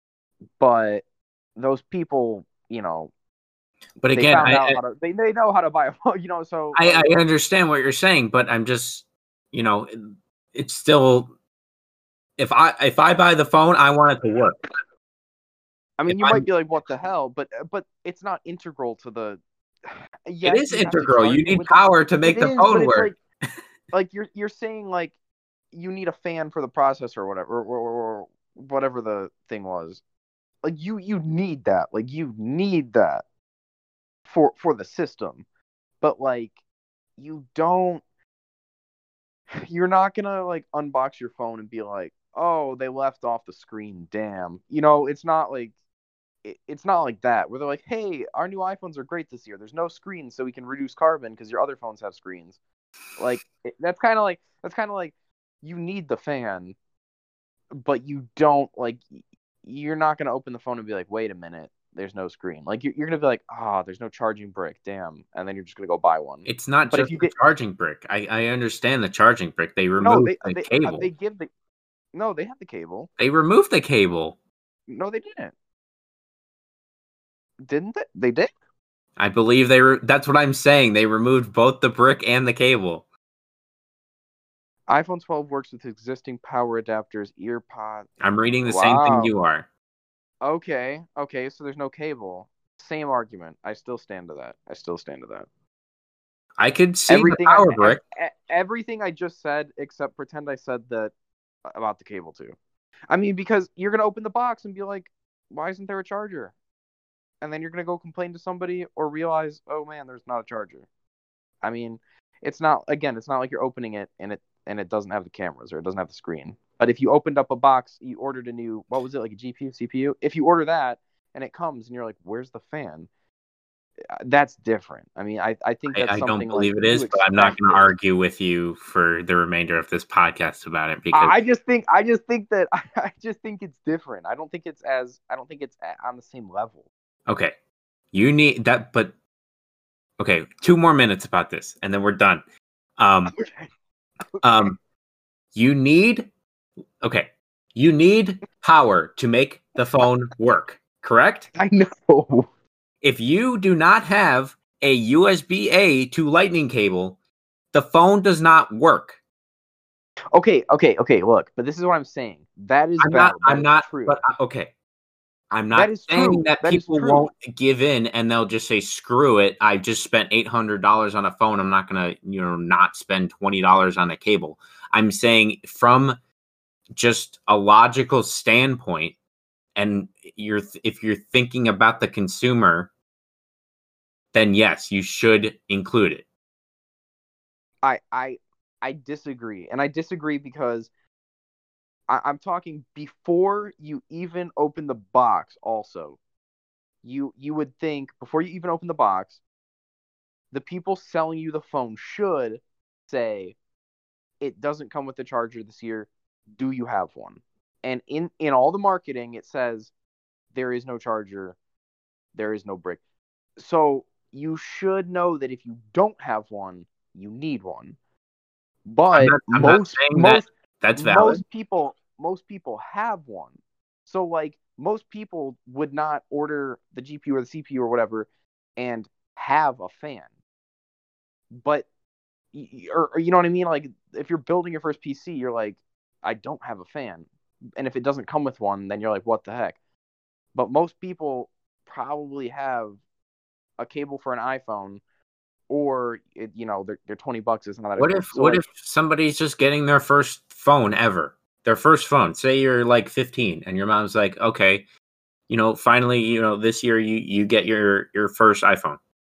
but those people, you know, But they again, found I, out I, how to they, they know how to buy a phone, you know, so I, like, I understand what you're saying, but I'm just, you know, it's still. If I if I buy the phone, I want it to work. I mean, if you I'm- might be like, what the hell, but but it's not integral to the. It Yes, is you have to integral. charge You it need with- power to make it the is, phone but it's work. Like, like you're you're saying like you need a fan for the processor or whatever, or, or, or whatever the thing was. Like you you need that. Like you need that for for the system, but like you don't. You're not gonna like unbox your phone and be like, oh, they left off the screen. Damn, you know, it's not like. it- It's not like that where they're like, "Hey, our new iPhones are great this year. There's no screens, so we can reduce carbon because your other phones have screens." Like it, that's kind of like that's kind of like you need the fan, but you don't like. You're not gonna open the phone and be like, "Wait a minute, there's no screen." Like you're, you're gonna be like, "Ah, oh, there's no charging brick. Damn," and then you're just gonna go buy one. It's not But if just you the did- charging brick. I, I understand the charging brick. They No, removed they the they, cable. they give the no, they have the cable. They removed the cable. No, they didn't. Didn't they? They did. I believe they were. That's what I'm saying. They removed both the brick and the cable. iPhone twelve works with existing power adapters, earpods. I'm reading the same Wow. thing you are. Okay, okay, so there's no cable. Same argument. I still stand to that. I still stand to that. I could see Everything the power I, brick. e- everything I just said, except pretend I said that about the cable too. I mean, because you're gonna open the box and be like, "Why isn't there a charger?" And then you're gonna go complain to somebody or realize, "Oh man, there's not a charger." I mean, it's not again, it's not like you're opening it and it and it doesn't have the cameras or it doesn't have the screen. But if you opened up a box, you ordered a new, what was it, like a G P U, C P U? If you order that and it comes and you're like, "Where's the fan?" That's different. I mean, I, I think I, that's I don't something believe like it is, you but I'm not going to expected. argue with you for the remainder of this podcast about it because I just think I just think that I just think it's different. I don't think it's as I don't think it's a- on the same level. okay, you need that, but okay, two more minutes about this, and then we're done. Um, Okay. um, you need okay, you need power to make the phone work. Correct? I know. If you do not have a U S B A to Lightning cable, the phone does not work. Okay, okay, okay. Look, but this is what I'm saying. That is I'm valid. not. That I'm is not. true. But uh, okay, I'm not That is saying true. that That is people true. won't give in and they'll just say, "Screw it! I just spent eight hundred dollars on a phone. I'm not gonna, you know, not spend twenty dollars on a cable." I'm saying from just a logical standpoint, and you're if you're thinking about the consumer, then yes, you should include it. I I I disagree, and I disagree because I, I'm talking before you even open the box. Also, you you would think before you even open the box, the people selling you the phone should say, it doesn't come with the charger this year. Do you have one? And in, in all the marketing, it says there is no charger, there is no brick. So you should know that if you don't have one, you need one. I'm But not, I'm not most saying that most that's valid. most people most people have one. So like most people would not order the G P U or the C P U or whatever and have a fan. But or, or you know what I mean? Like if you're building your first P C, you're like, I don't have a fan. And if it doesn't come with one, then you're like, what the heck? But most people probably have a cable for an iPhone, or it, you know, they're, they're twenty bucks. It's not that What expensive. if So, what like, if somebody's just getting their first phone ever? Their first phone. Say you're like fifteen and your mom's like, "Okay, you know, finally, you know, this year you you get your your first iPhone."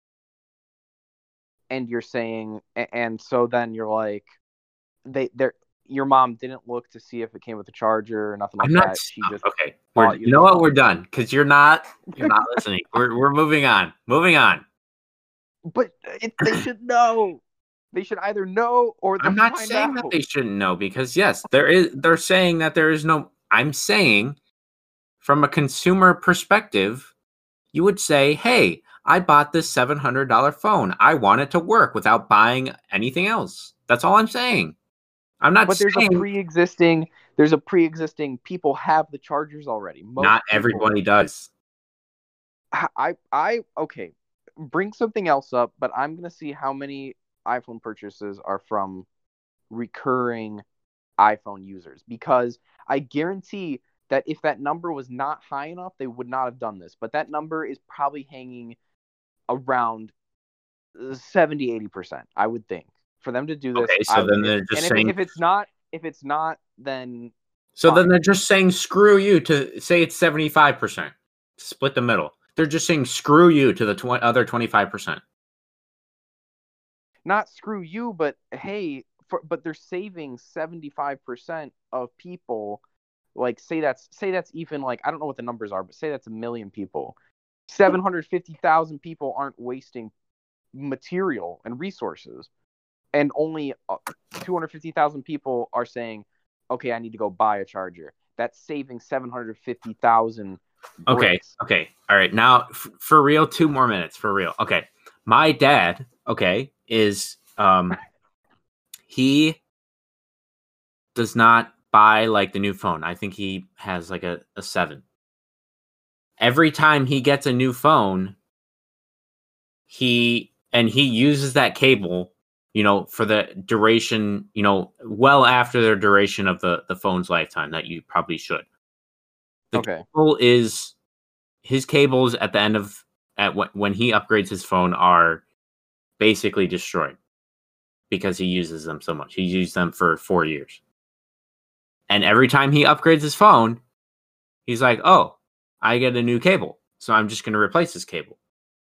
and you're saying, and so then you're like, they they're your mom didn't look to see if it came with a charger or nothing like I'm not that. She just okay. bought We're, you you the know what? phone. We're done because you're not you're not listening. We're we're moving on. Moving on. But it, they should know. They should either know or they'll I'm not find saying that out. they shouldn't know because yes, there is. They're saying that there is no. I'm saying, from a consumer perspective, you would say, "Hey, I bought this seven hundred dollar phone. I want it to work without buying anything else." That's all I'm saying. I'm not But there's a saying pre-existing. There's a pre-existing. People have the chargers already. Most not people, everybody does. I, I, okay. Bring something else up, but I'm gonna see how many iPhone purchases are from recurring iPhone users, because I guarantee that if that number was not high enough, they would not have done this. But that number is probably hanging around seventy, eighty percent, I would think, for them to do this. Okay, so I, then if, they're just and if, saying. if it's not, if it's not, then So fine. then they're just saying screw you to say it's seventy-five percent. Split the middle. They're just saying screw you to the tw- other twenty-five percent. Not screw you, but hey, for, but they're saving seventy-five percent of people. Like say that's say that's even like, I don't know what the numbers are, but say that's a million people. seven hundred fifty thousand people aren't wasting material and resources, and only uh, two hundred fifty thousand people are saying, okay, I need to go buy a charger. That's saving seven hundred fifty thousand Okay, bricks. okay. All right. Now, f- for real, two more minutes. For real. Okay. My dad, okay, is um he does not buy like the new phone. I think he has like a, a seven. Every time he gets a new phone, he and he uses that cable, you know, for the duration, you know, well after the duration of the the phone's lifetime that you probably should. The Okay. cable is his cables at the end of at when when he upgrades his phone are basically destroyed because he uses them so much. He used them for four years. And every time he upgrades his phone, he's like, "Oh, I get a new cable. So I'm just going to replace this cable."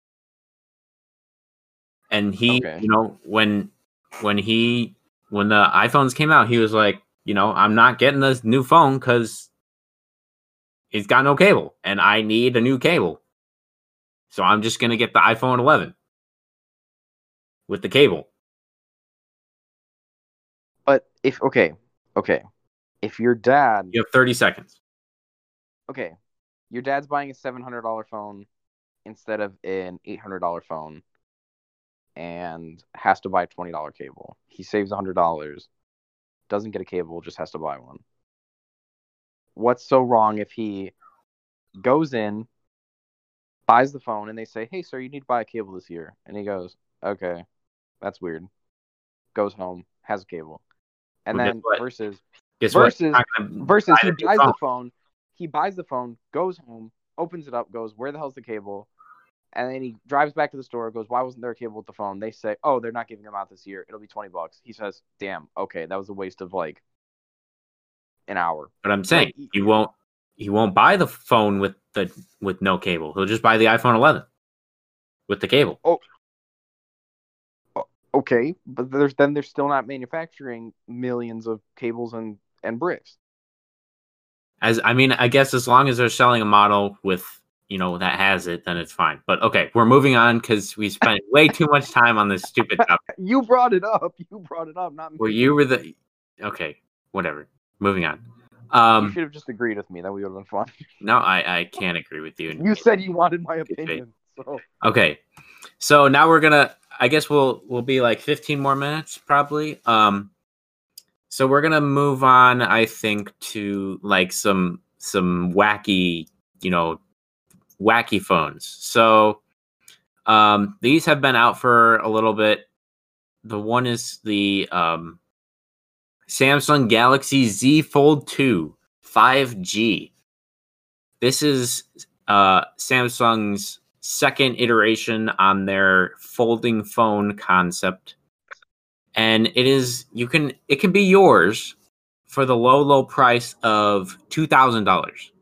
And he, Okay. you know, when when he when the iPhones came out, he was like, you know, I'm not getting this new phone cuz it's got no cable and I need a new cable. So I'm just going to get the iPhone eleven with the cable. But if okay, okay, if your dad, You have thirty seconds. okay, your dad's buying a seven hundred dollar phone instead of an eight hundred dollar phone, and has to buy a twenty dollar cable. He saves one hundred dollars, doesn't get a cable, just has to buy one. What's so wrong if he goes in, buys the phone, and they say, "Hey, sir, you need to buy a cable this year," and he goes, "Okay, that's weird." Goes home, has a cable, and Well, guess then what? versus Guess what? versus You're not gonna versus buy he the new buys phone. the phone, he buys the phone, goes home, opens it up, goes, "Where the hell's the cable?" And then he drives back to the store, goes, "Why wasn't there a cable with the phone?" They say, "Oh, they're not giving them out this year. It'll be twenty bucks." He says, "Damn, okay, that was a waste of like an hour." But I'm saying Like, he won't he won't buy the phone with the with no cable. He'll just buy the iPhone eleven with the cable. oh, okay, but there's then they're still not manufacturing millions of cables and and bricks. As I mean, I guess as long as they're selling a model with, you know, that has it, then it's fine. But okay, we're moving on because we spent way too much time on this stupid topic. You brought it up. You brought it up, not me. Well, you were the okay, whatever. Moving on. You Um, should have just agreed with me. That would have been fun. no, I I can't agree with you. You said you wanted my Good faith. opinion. So Okay, so now we're gonna. I guess we'll we'll be like fifteen more minutes probably. Um, so we're gonna move on. I think to like some some wacky, you know, wacky phones. So, um, these have been out for a little bit. The one is the um, Samsung Galaxy Z Fold two five G. This is uh, Samsung's second iteration on their folding phone concept, and it is you can it can be yours for the low low price of two thousand dollars.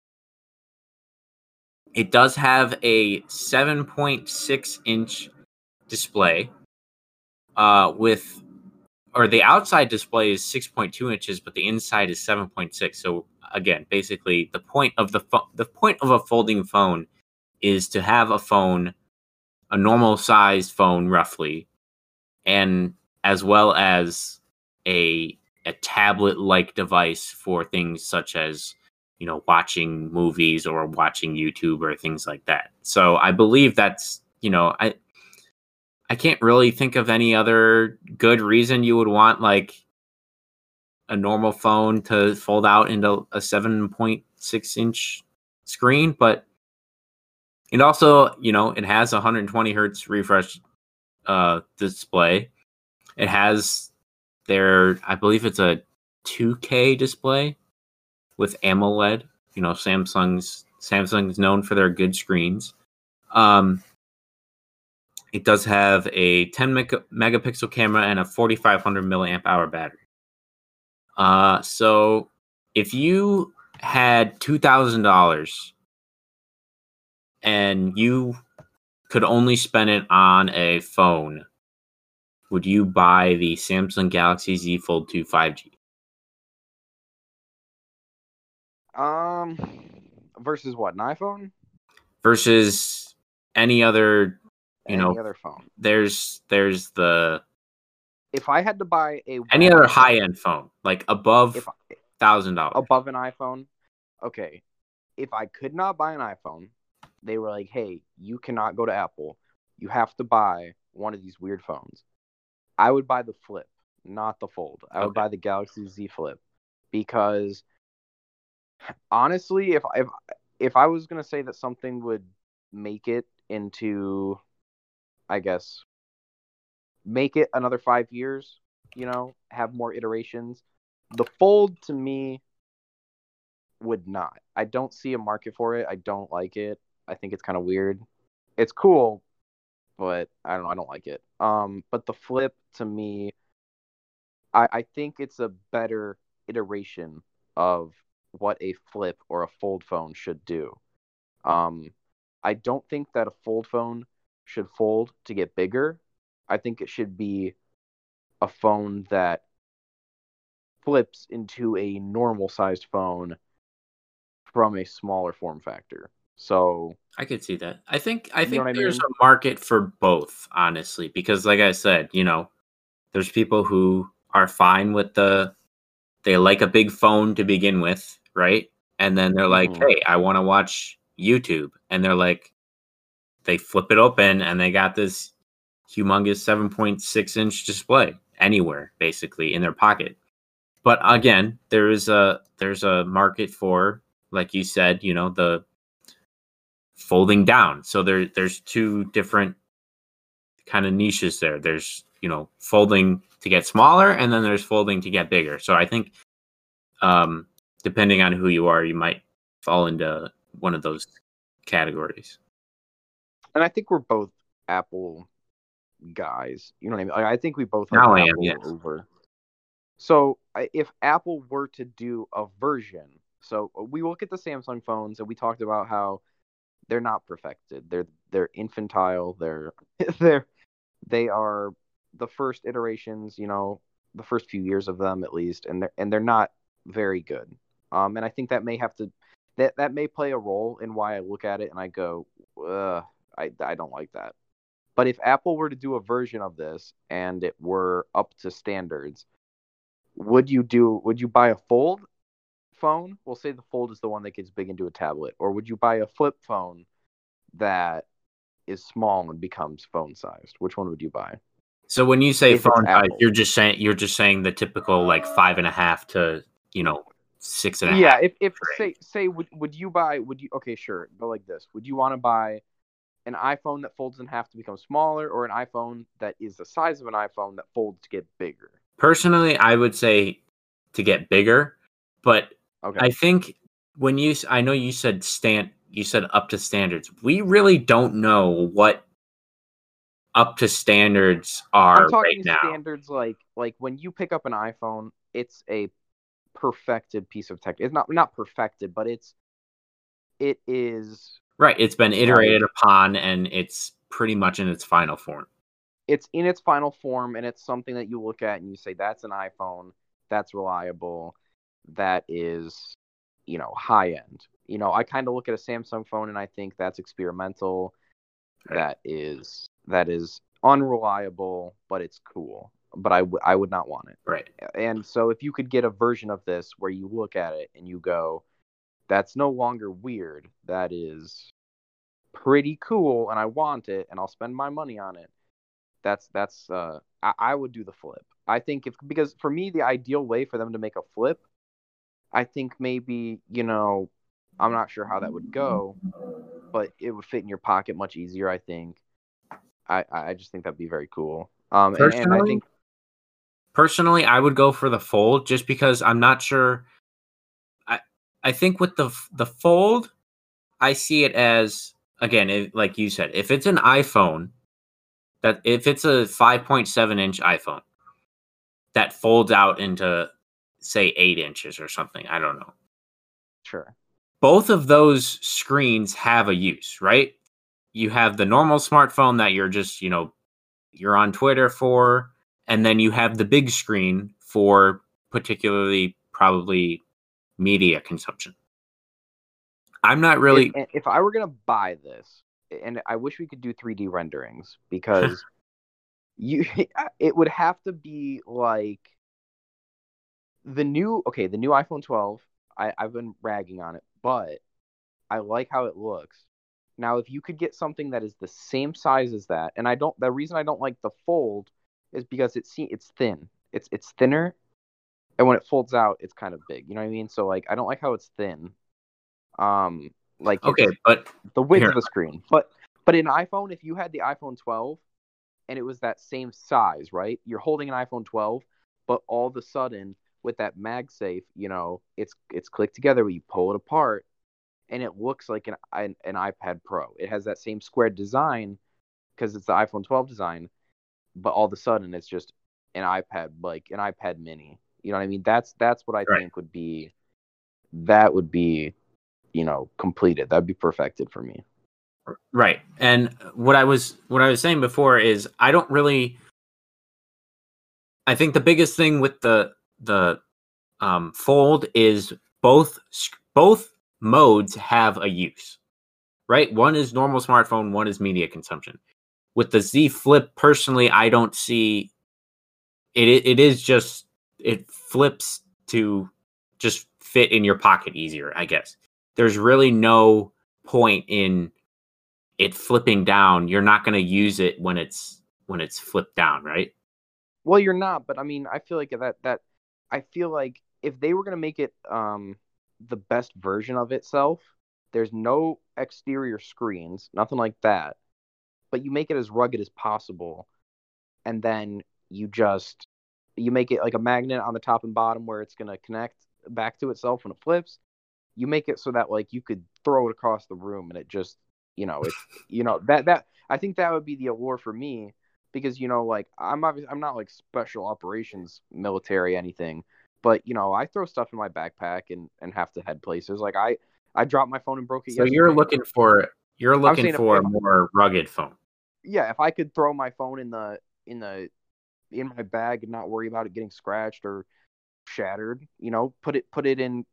It does have a seven point six inch display uh, with or the outside display is six point two inches, but the inside is seven point six. So again, basically the point of the fo- the point of a folding phone is to have a phone, a normal sized phone roughly, and as well as a a tablet like device for things such as, you know, watching movies or watching YouTube or things like that. So I believe that's, you know, I I can't really think of any other good reason you would want like a normal phone to fold out into a seven point six inch screen, but it also, you know, it has a one hundred twenty hertz refresh uh, display. It has their, I believe it's a two K display with AMOLED. You know, Samsung's Samsung's known for their good screens. Um, it does have a ten megapixel camera and a forty-five hundred milliamp hour battery. Uh, so if you had two thousand dollars and you could only spend it on a phone, would you buy the Samsung Galaxy Z Fold two five G? Um, versus what? An iPhone? Versus any other, you Any know, other phone? there's there's the If I had to buy a any wacky other phone, high end phone, like above if I, thousand dollars. above an iPhone, okay. If I could not buy an iPhone, they were like, "Hey, you cannot go to Apple. You have to buy one of these weird phones." I would buy the Flip, not the Fold. I would Okay. buy the Galaxy Z Flip because honestly, if if if I was gonna say that something would make it into, I guess, make it another five years, you know, have more iterations, the Fold to me would not. I don't see a market for it. I don't like it. I think it's kind of weird. It's cool, but I don't know. I don't like it. Um, but the Flip to me, I, I think it's a better iteration of what a flip or a fold phone should do. Um, I don't think that a fold phone should fold to get bigger. I think it should be a phone that flips into a normal sized phone from a smaller form factor. So I could see that. I think I You know think what I there's mean? a market for both, honestly, because like I said, you know, there's people who are fine with the they like a big phone to begin with, right? And then they're like, Mhm. "Hey, I want to watch YouTube." And they're like they flip it open and they got this humongous seven point six inch display anywhere basically in their pocket. But again, there is a there's a market for, like you said, you know, the folding down. So there there's two different kind of niches there. There's, you know, folding to get smaller and then there's folding to get bigger. So I think um depending on who you are, you might fall into one of those categories. And I think we're both Apple guys. You know what I mean? Like, I think we both like Now I am, Apple yes. over. So I- if Apple were to do a version, so we look at the Samsung phones and we talked about how they're not perfected. They're they're infantile. They're they're they are the first iterations. You know, the first few years of them at least, and they're and they're not very good. Um, and I think that may have to that that may play a role in why I look at it and I go, Ugh, I I don't like that. But if Apple were to do a version of this and it were up to standards, would you do? Would you buy a fold phone? We'll say the fold is the one that gets big into a tablet, or would you buy a flip phone that is small and becomes phone sized? Which one would you buy? So when you say If it's phone size, Apple. you're just saying you're just saying the typical like five and a half to you know six and a half. Yeah, if if range. say say would would you buy would you okay sure go like this, would you want to buy an iPhone that folds in half to become smaller, or an iPhone that is the size of an iPhone that folds to get bigger? Personally, I would say to get bigger, but Okay. I think when you s- I know you said stand you said up to standards. We really don't know what up to standards are I'm right talking now. standards like like when you pick up an iPhone, it's a perfected piece of tech. It's not not perfected, but it's it is Right, it's been like iterated upon and it's pretty much in its final form. it's in its final form, and it's something that you look at and you say that's an iPhone, that's reliable, that is, you know, high end. You know, I kind of look at a Samsung phone and I think that's experimental, Right. that is that is unreliable, but it's cool. But I, w- I would not want it. Right. And so if you could get a version of this where you look at it and you go, that's no longer weird, that is pretty cool, and I want it, and I'll spend my money on it. That's that's uh, I, I would do the flip. I think if because for me the ideal way for them to make a flip, I think maybe you know, I'm not sure how that would go, but it would fit in your pocket much easier. I think. I I just think that'd be very cool. Um, and and I Personally, think personally, I would go for the fold just because I'm not sure. I I think with the f- the fold, I see it as again, it, like you said, if it's an iPhone that if it's a five point seven inch iPhone that folds out into say eight inches or something, I don't know. sure. Both of those screens have a use, right? You have the normal smartphone that you're just, you know, you're on Twitter for, and then you have the big screen for particularly probably media consumption. I'm not If really if I were gonna buy this, and I wish we could do three D renderings because you it would have to be like the new okay the new iPhone twelve. I I've been ragging on it, but I like how it looks. Now, if you could get something that is the same size as that, and I don't, the reason I don't like the fold is because it's it's thin. It's it's thinner, and when it folds out, it's kind of big. You know what I mean? So like, I don't like how it's thin. Um, like okay, it's but the width here, of the screen. But but in iPhone, if you had the iPhone twelve and it was that same size, right? You're holding an iPhone twelve, but all of a sudden with that MagSafe, you know, it's it's clicked together. You pull it apart, and it looks like an an, an iPad Pro. It has that same squared design because it's the iPhone twelve design, but all of a sudden it's just an iPad, like an iPad Mini. You know what I mean? That's that's what I right, think would be that would be you know completed. That'd be perfected for me. right. And what I was what I was saying before is I don't really. I think the biggest thing with the the um, fold is both sc- both modes have a use, right? One is normal smartphone, one is media consumption. With the Z Flip, personally, I don't see it. It is just it flips to just fit in your pocket easier, I guess. There's really no point in it flipping down. You're not going to use it when it's when it's flipped down, right? Well, you're not, but I mean, I feel like that that I feel like if they were gonna make it um the best version of itself, there's no exterior screens, nothing like that, but you make it as rugged as possible, and then you just you make it like a magnet on the top and bottom where it's gonna connect back to itself when it flips. You make it so that like you could throw it across the room and it just you know it's you know that that I think that would be the allure for me because you know like I'm obviously I'm not like special operations military anything, but you know I throw stuff in my backpack and and have to head places like I I dropped my phone and broke it So you're yesterday. looking for you're I'm looking saying if, for a if more rugged phone. yeah if I could throw my phone in the in the in my bag and not worry about it getting scratched or shattered, you know, put it put it in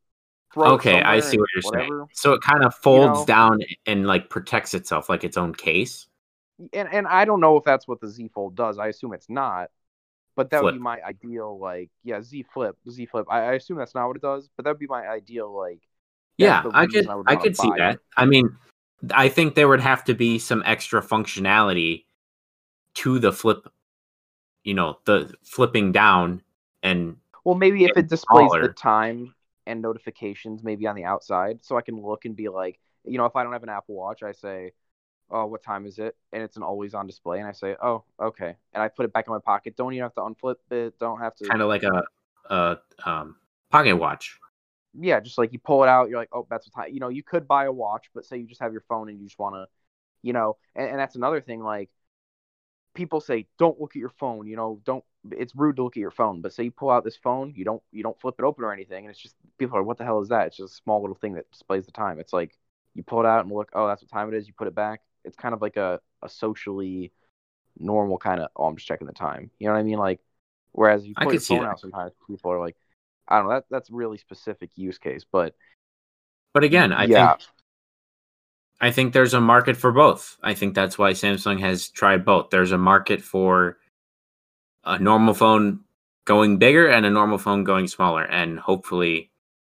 throw it Okay, I somewhere see and what you're saying. whatever. So it kind of You folds know, down and like protects itself like its own case. and and I don't know if that's what the Z Fold does. I assume it's not, but that would be Flip. my ideal. Like, yeah, Z Flip, Z Flip. I, I assume that's not what it does, but that would be my ideal. Like, that's Yeah, the I reason could I would I want to could see buy that. it. I mean, I think there would have to be some extra functionality to the flip, you know, the flipping down and Well, maybe if getting it displays the smaller. time and notifications, maybe on the outside, so I can look and be like, you know, if I don't have an Apple Watch, I say, oh, what time is it? And it's an always on display. And I say, oh, okay. And I put it back in my pocket. Don't even have to unflip it. Don't have to. Kind of like a a um, pocket watch. Yeah, just like you pull it out. You're like, oh, that's what time. You know, you could buy a watch, but say you just have your phone and you just want to, you know, and, and that's another thing. Like, people say, don't look at your phone. You know, don't. It's rude to look at your phone. But say you pull out this phone, you don't you don't flip it open or anything, and it's just people are, what the hell is that? It's just a small little thing that displays the time. It's like you pull it out and look, oh, that's what time it is. You put it back. It's kind of like a, a socially normal kind of, oh, I'm just checking the time. You know what I mean? Like, whereas you I pull your could see phone that. out, sometimes people are like, I don't know, that that's really specific use case. But But again, I yeah, think I think there's a market for both. I think that's why Samsung has tried both. There's a market for a normal phone going bigger and a normal phone going smaller, and hopefully,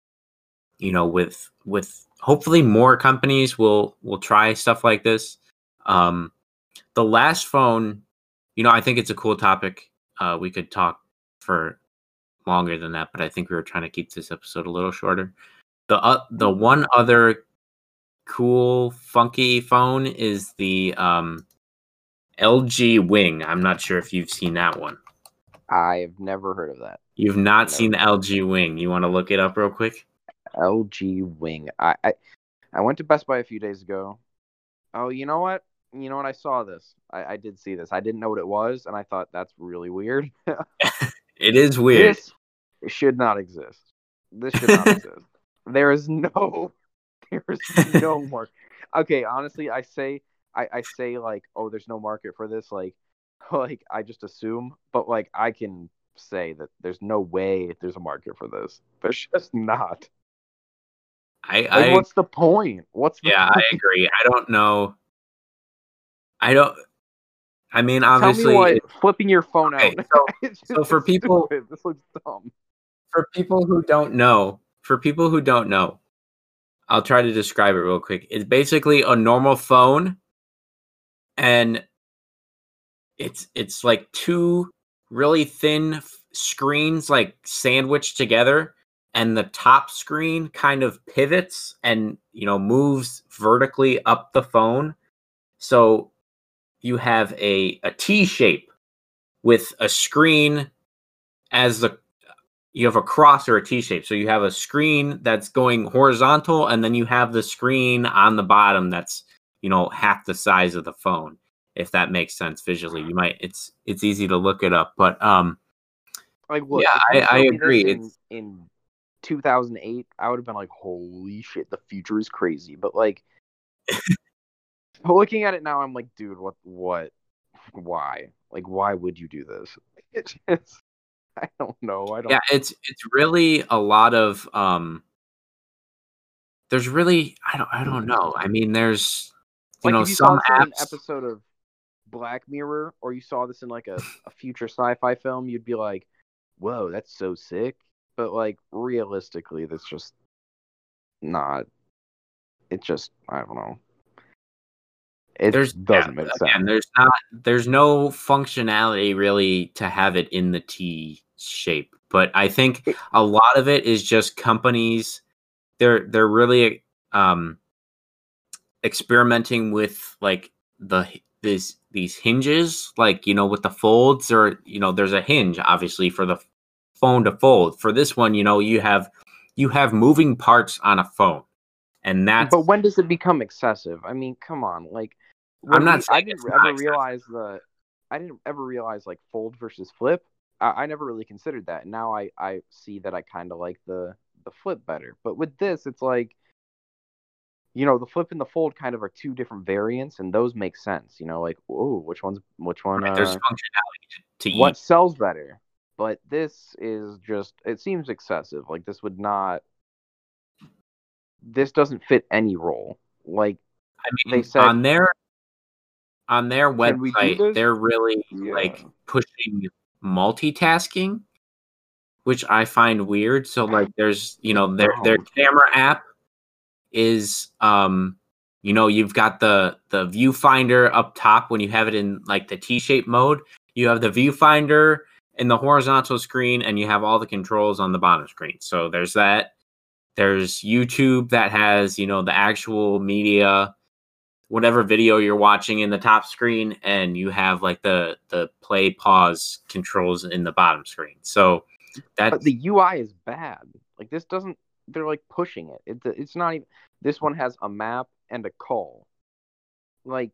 you know, with with hopefully more companies will will try stuff like this. Um, the last phone, you know, I think it's a cool topic. Uh, we could talk for longer than that, but I think we were trying to keep this episode a little shorter. The uh, the one other cool funky phone is the um, L G Wing. I'm not sure if you've seen that one. I've never heard of that. You've not Never. seen the L G Wing. You want to look it up real quick? L G Wing. I, I I went to Best Buy a few days ago. Oh, you know what? You know what? I saw this. I, I did see this. I didn't know what it was, and I thought that's really weird. It is weird. This should not exist. This should not exist. There is no, there is no market. Okay, honestly, I say, I, I say like, oh, there's no market for this. Like, like I just assume, but like I can say that there's no way there's a market for this. There's just not. I, Like, I what's the point? What's the yeah, I point? agree. I don't know. I don't. I mean, Tell me obviously, what it, flipping your phone okay. out. So, It's just so for it's people, stupid. This looks dumb. for people who don't know, for people who don't know, I'll try to describe it real quick. It's basically a normal phone, and it's it's like two really thin f- screens like sandwiched together, and the top screen kind of pivots and, you know, moves vertically up the phone. So you have a a T shape with a screen as the you have a cross or a T shape. So you have a screen that's going horizontal, and then you have the screen on the bottom that's, you know, half the size of the phone. If that makes sense visually, you might. It's it's easy to look it up, but um, Like, look, yeah, if you I, I showed me agree. this in It's in two thousand eight, I would have been like, holy shit, the future is crazy. But like, looking at it now, I'm like, dude, what, what, why? Like, why would you do this? It's just, I don't know. I don't. yeah, it's it's really a lot of um. There's really I don't I don't know. I mean, there's you Like, know if you saw some this in an apps. episode of Black Mirror, or you saw this in like a, a future sci-fi film, you'd be like, whoa, that's so sick. But like, realistically, that's just not. It just, I don't know. It There's yeah, doesn't make sense. again, there's not there's no functionality really to have it in the T shape. But I think It, a lot of it is just companies they're they're really um experimenting with like the these these hinges, like, you know, with the folds, or, you know, there's a hinge obviously for the phone to fold. For this one, you know, you have you have moving parts on a phone. And but that's when does it become excessive? I mean, come on. Like, I'm when not we, I saying didn't it's not ever excessive. realize the, I didn't ever realize like fold versus flip. I, I never really considered that. Now I, I see that I kind of like the, the flip better. But with this, it's like, you know, the flip and the fold kind of are two different variants, and those make sense. You know, like, oh, which one's which one? Right, there's Uh, functionality to, to what each. sells better? But this is just, it seems excessive. Like, this would not. this doesn't fit any role. Like I they mean, said, on their on their can we do website, this? they're really Yeah. like pushing multitasking, which I find weird. So like there's, you know, their their Oh. camera app is um you know, you've got the the viewfinder up top when you have it in like the T-shaped mode. You have the viewfinder in the horizontal screen and you have all the controls on the bottom screen. So there's that. There's YouTube that has, you know, the actual media, whatever video you're watching in the top screen, and you have like the the play pause controls in the bottom screen. So that But the U I is bad. Like this doesn't. They're like pushing it. it. It's not even. This one has a map and a call. Like,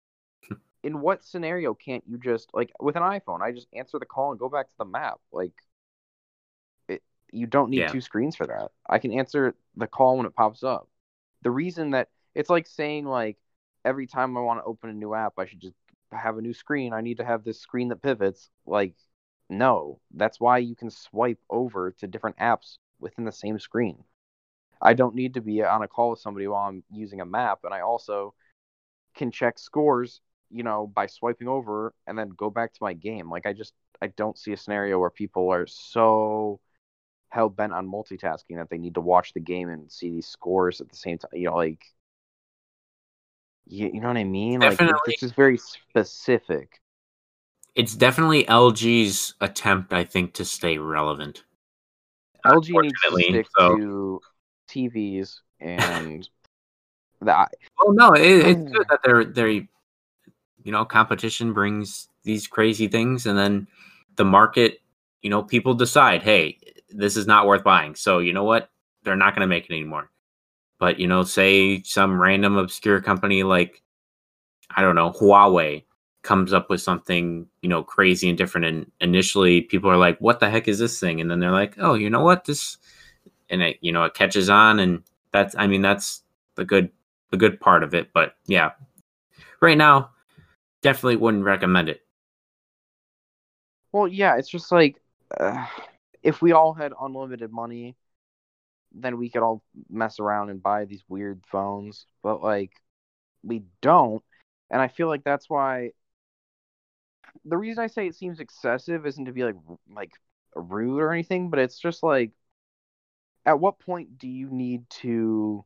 in what scenario can't you just like with an iPhone? I just answer the call and go back to the map. Like, it. You don't need yeah. two screens for that. I can answer the call when it pops up. The reason that it's like saying like every time I want to open a new app, I should just have a new screen. I need to have this screen that pivots. Like, no, that's why you can swipe over to different apps within the same screen. I don't need to be on a call with somebody while I'm using a map, and I also can check scores, you know, by swiping over and then go back to my game. Like, I just I don't see a scenario where people are so hell bent on multitasking that they need to watch the game and see these scores at the same time. You know, like, you, you know what I mean? Definitely. Like, it's just very specific. It's definitely L G's attempt, I think, to stay relevant. L G needs to Unfortunately, stick so- to T Vs and that. Well, no, it, it's good that they're they're you know, competition brings these crazy things, and then the market, you know, people decide, hey, this is not worth buying. So you know what? They're not going to make it anymore. But you know, say some random obscure company like, I don't know, Huawei comes up with something, you know, crazy and different, and initially people are like, what the heck is this thing? And then they're like, oh, you know what, this, and it, you know, it catches on, and that's, I mean, that's the good the good part of it. But yeah, right now definitely wouldn't recommend it. Well, yeah, it's just like uh, if we all had unlimited money, then we could all mess around and buy these weird phones, but like we don't. And I feel like that's why the reason I say it seems excessive isn't to be like like rude or anything, but it's just like, at what point do you need to?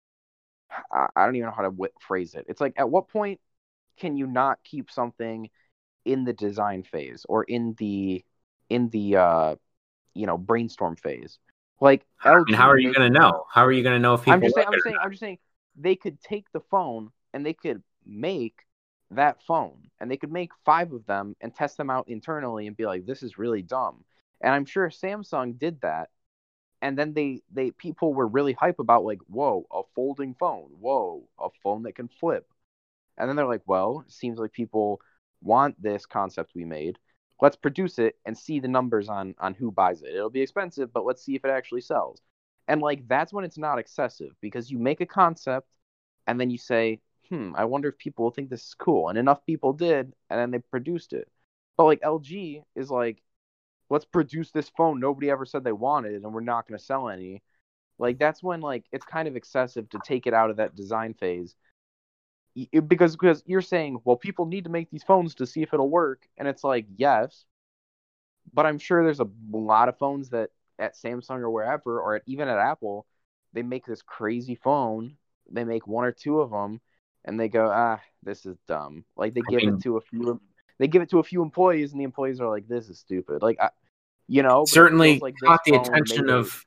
I, I don't even know how to w- phrase it. It's like, at what point can you not keep something in the design phase or in the in the uh you know brainstorm phase? Like, I L G, mean, how are you they going to could- know? How are you going to know if people I'm just saying. like I'm it or saying. not? I'm just saying. They could take the phone and they could make that phone, and they could make five of them and test them out internally and be like, "This is really dumb." And I'm sure Samsung did that, and then they they people were really hype about like, "Whoa, a folding phone! Whoa, a phone that can flip!" And then they're like, "Well, it seems like people want this concept we made. Let's produce it and see the numbers on on who buys it. It'll be expensive, but let's see if it actually sells." And like, that's when it's not excessive, because you make a concept and then you say, "Hmm, I wonder if people will think this is cool." And enough people did, and then they produced it. But like, L G is like, "Let's produce this phone nobody ever said they wanted, and we're not going to sell any." Like, that's when like it's kind of excessive to take it out of that design phase. Because because you're saying, well, people need to make these phones to see if it'll work, and it's like, yes, but I'm sure there's a lot of phones that at Samsung or wherever, or at, even at Apple, they make this crazy phone. They make one or two of them, and they go, ah, this is dumb. Like, they I give mean- it to a few, they give it to a few employees, and the employees are like, this is stupid. Like, I, you know, but it certainly feels like this caught the phone attention made it- of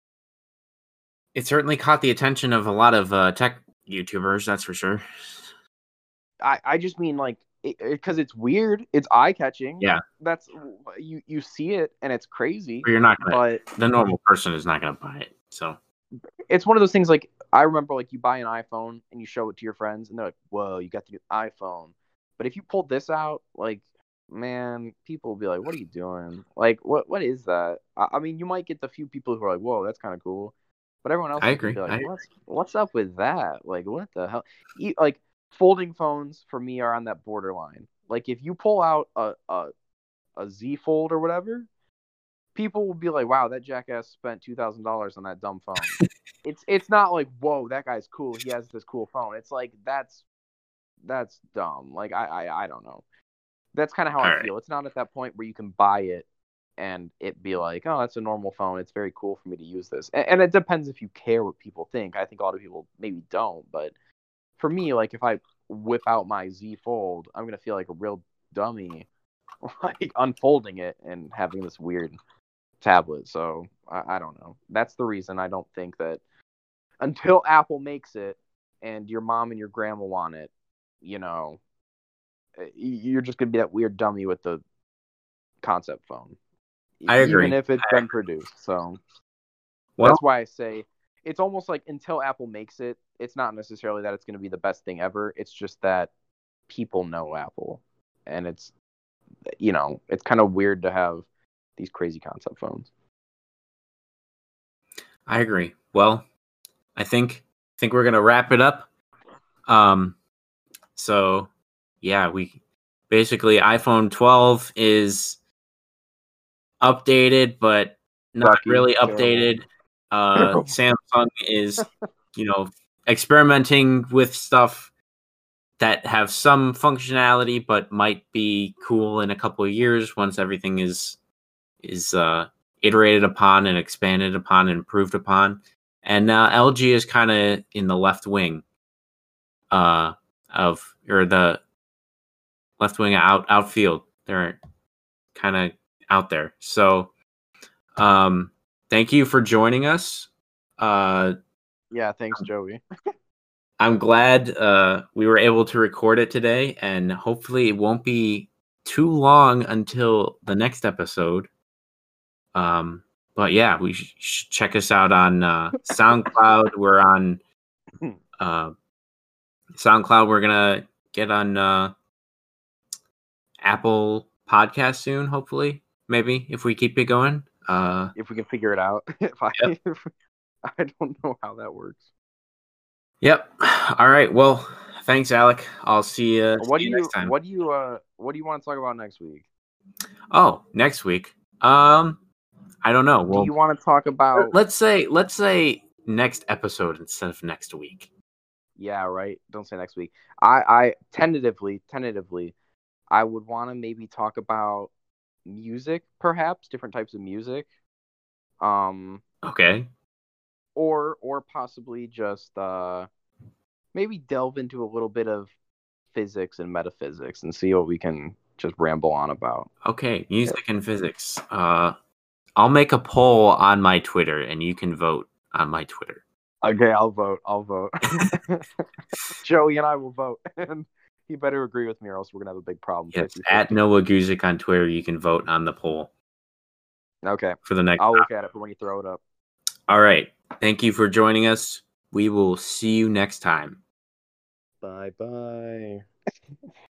it certainly caught the attention of a lot of uh, tech YouTubers, that's for sure. I, I just mean like, because it, it, it's weird, it's eye catching. Yeah. That's you you see it and it's crazy. But you're not gonna, But the normal person is not gonna buy it. So it's one of those things, like, I remember, like, you buy an iPhone and you show it to your friends and they're like, whoa, you got the new iPhone. But if you pulled this out, like, man, people will be like, what are you doing? Like, what what is that? I, I mean, you might get the few people who are like, whoa, that's kind of cool. But everyone else I is agree. gonna be like, I- what's what's up with that? Like, what the hell? You, like, folding phones for me are on that borderline. Like, if you pull out a a, a Z Fold or whatever, people will be like, "Wow, that jackass spent two thousand dollars on that dumb phone." it's it's not like, "Whoa, that guy's cool. He has this cool phone." It's like that's that's dumb. Like I I, I don't know. That's kind of how All I right. feel. It's not at that point where you can buy it and it be like, "Oh, that's a normal phone. It's very cool for me to use this." And, and it depends if you care what people think. I think a lot of people maybe don't, but for me, like if I whip out my Z Fold, I'm gonna feel like a real dummy, like unfolding it and having this weird tablet. So I, I don't know. That's the reason I don't think that until Apple makes it and your mom and your grandma want it, you know, you're just gonna be that weird dummy with the concept phone. I agree. Even if it's I been produced. So Well, that's why I say it's almost like until Apple makes it, it's not necessarily that it's going to be the best thing ever. It's just that people know Apple, and it's, you know, it's kind of weird to have these crazy concept phones. I agree. Well, I think think we're gonna wrap it up. Um, so yeah, we basically iPhone twelve is updated, but not Sucky. really Terrible. updated. Uh, Terrible. Samsung is, you know, experimenting with stuff that have some functionality, but might be cool in a couple of years once everything is is uh, iterated upon and expanded upon and improved upon. And uh, L G is kind of in the left wing uh, of or the left wing out outfield. They're kind of out there. So, um, thank you for joining us. Uh, Yeah, thanks, Joey. I'm glad uh, we were able to record it today, and hopefully it won't be too long until the next episode. Um, but yeah, we sh- sh- check us out on uh, SoundCloud. We're on uh, SoundCloud. We're gonna get on uh, Apple Podcast soon, hopefully. Maybe if we keep it going. Uh, If we can figure it out. if I, Yep. if, I don't know how that works. yep. All right. Well, thanks, Alec. I'll see you, What see do you you next time. what do you uh what do you want to talk about next week? Oh, next week. Um, I don't know. Well, do you want to talk about let's say let's say next episode instead of next week. Yeah, right. Don't say next week. I, I tentatively, tentatively, I would want to maybe talk about music, perhaps different types of music, um, Okay. or or possibly just uh, maybe delve into a little bit of physics and metaphysics and see what we can just ramble on about. Okay. Music and physics. Uh, I'll make a poll on my Twitter, and you can vote on my Twitter. Okay, I'll vote. I'll vote. Joey and I will vote, and he better agree with me, or else we're gonna have a big problem. Yes, fifty at fifty. Noah Guzik on Twitter, you can vote on the poll Okay, for the next. I'll look at it for when you throw it up. All right. Thank you for joining us. We will see you next time. Bye bye.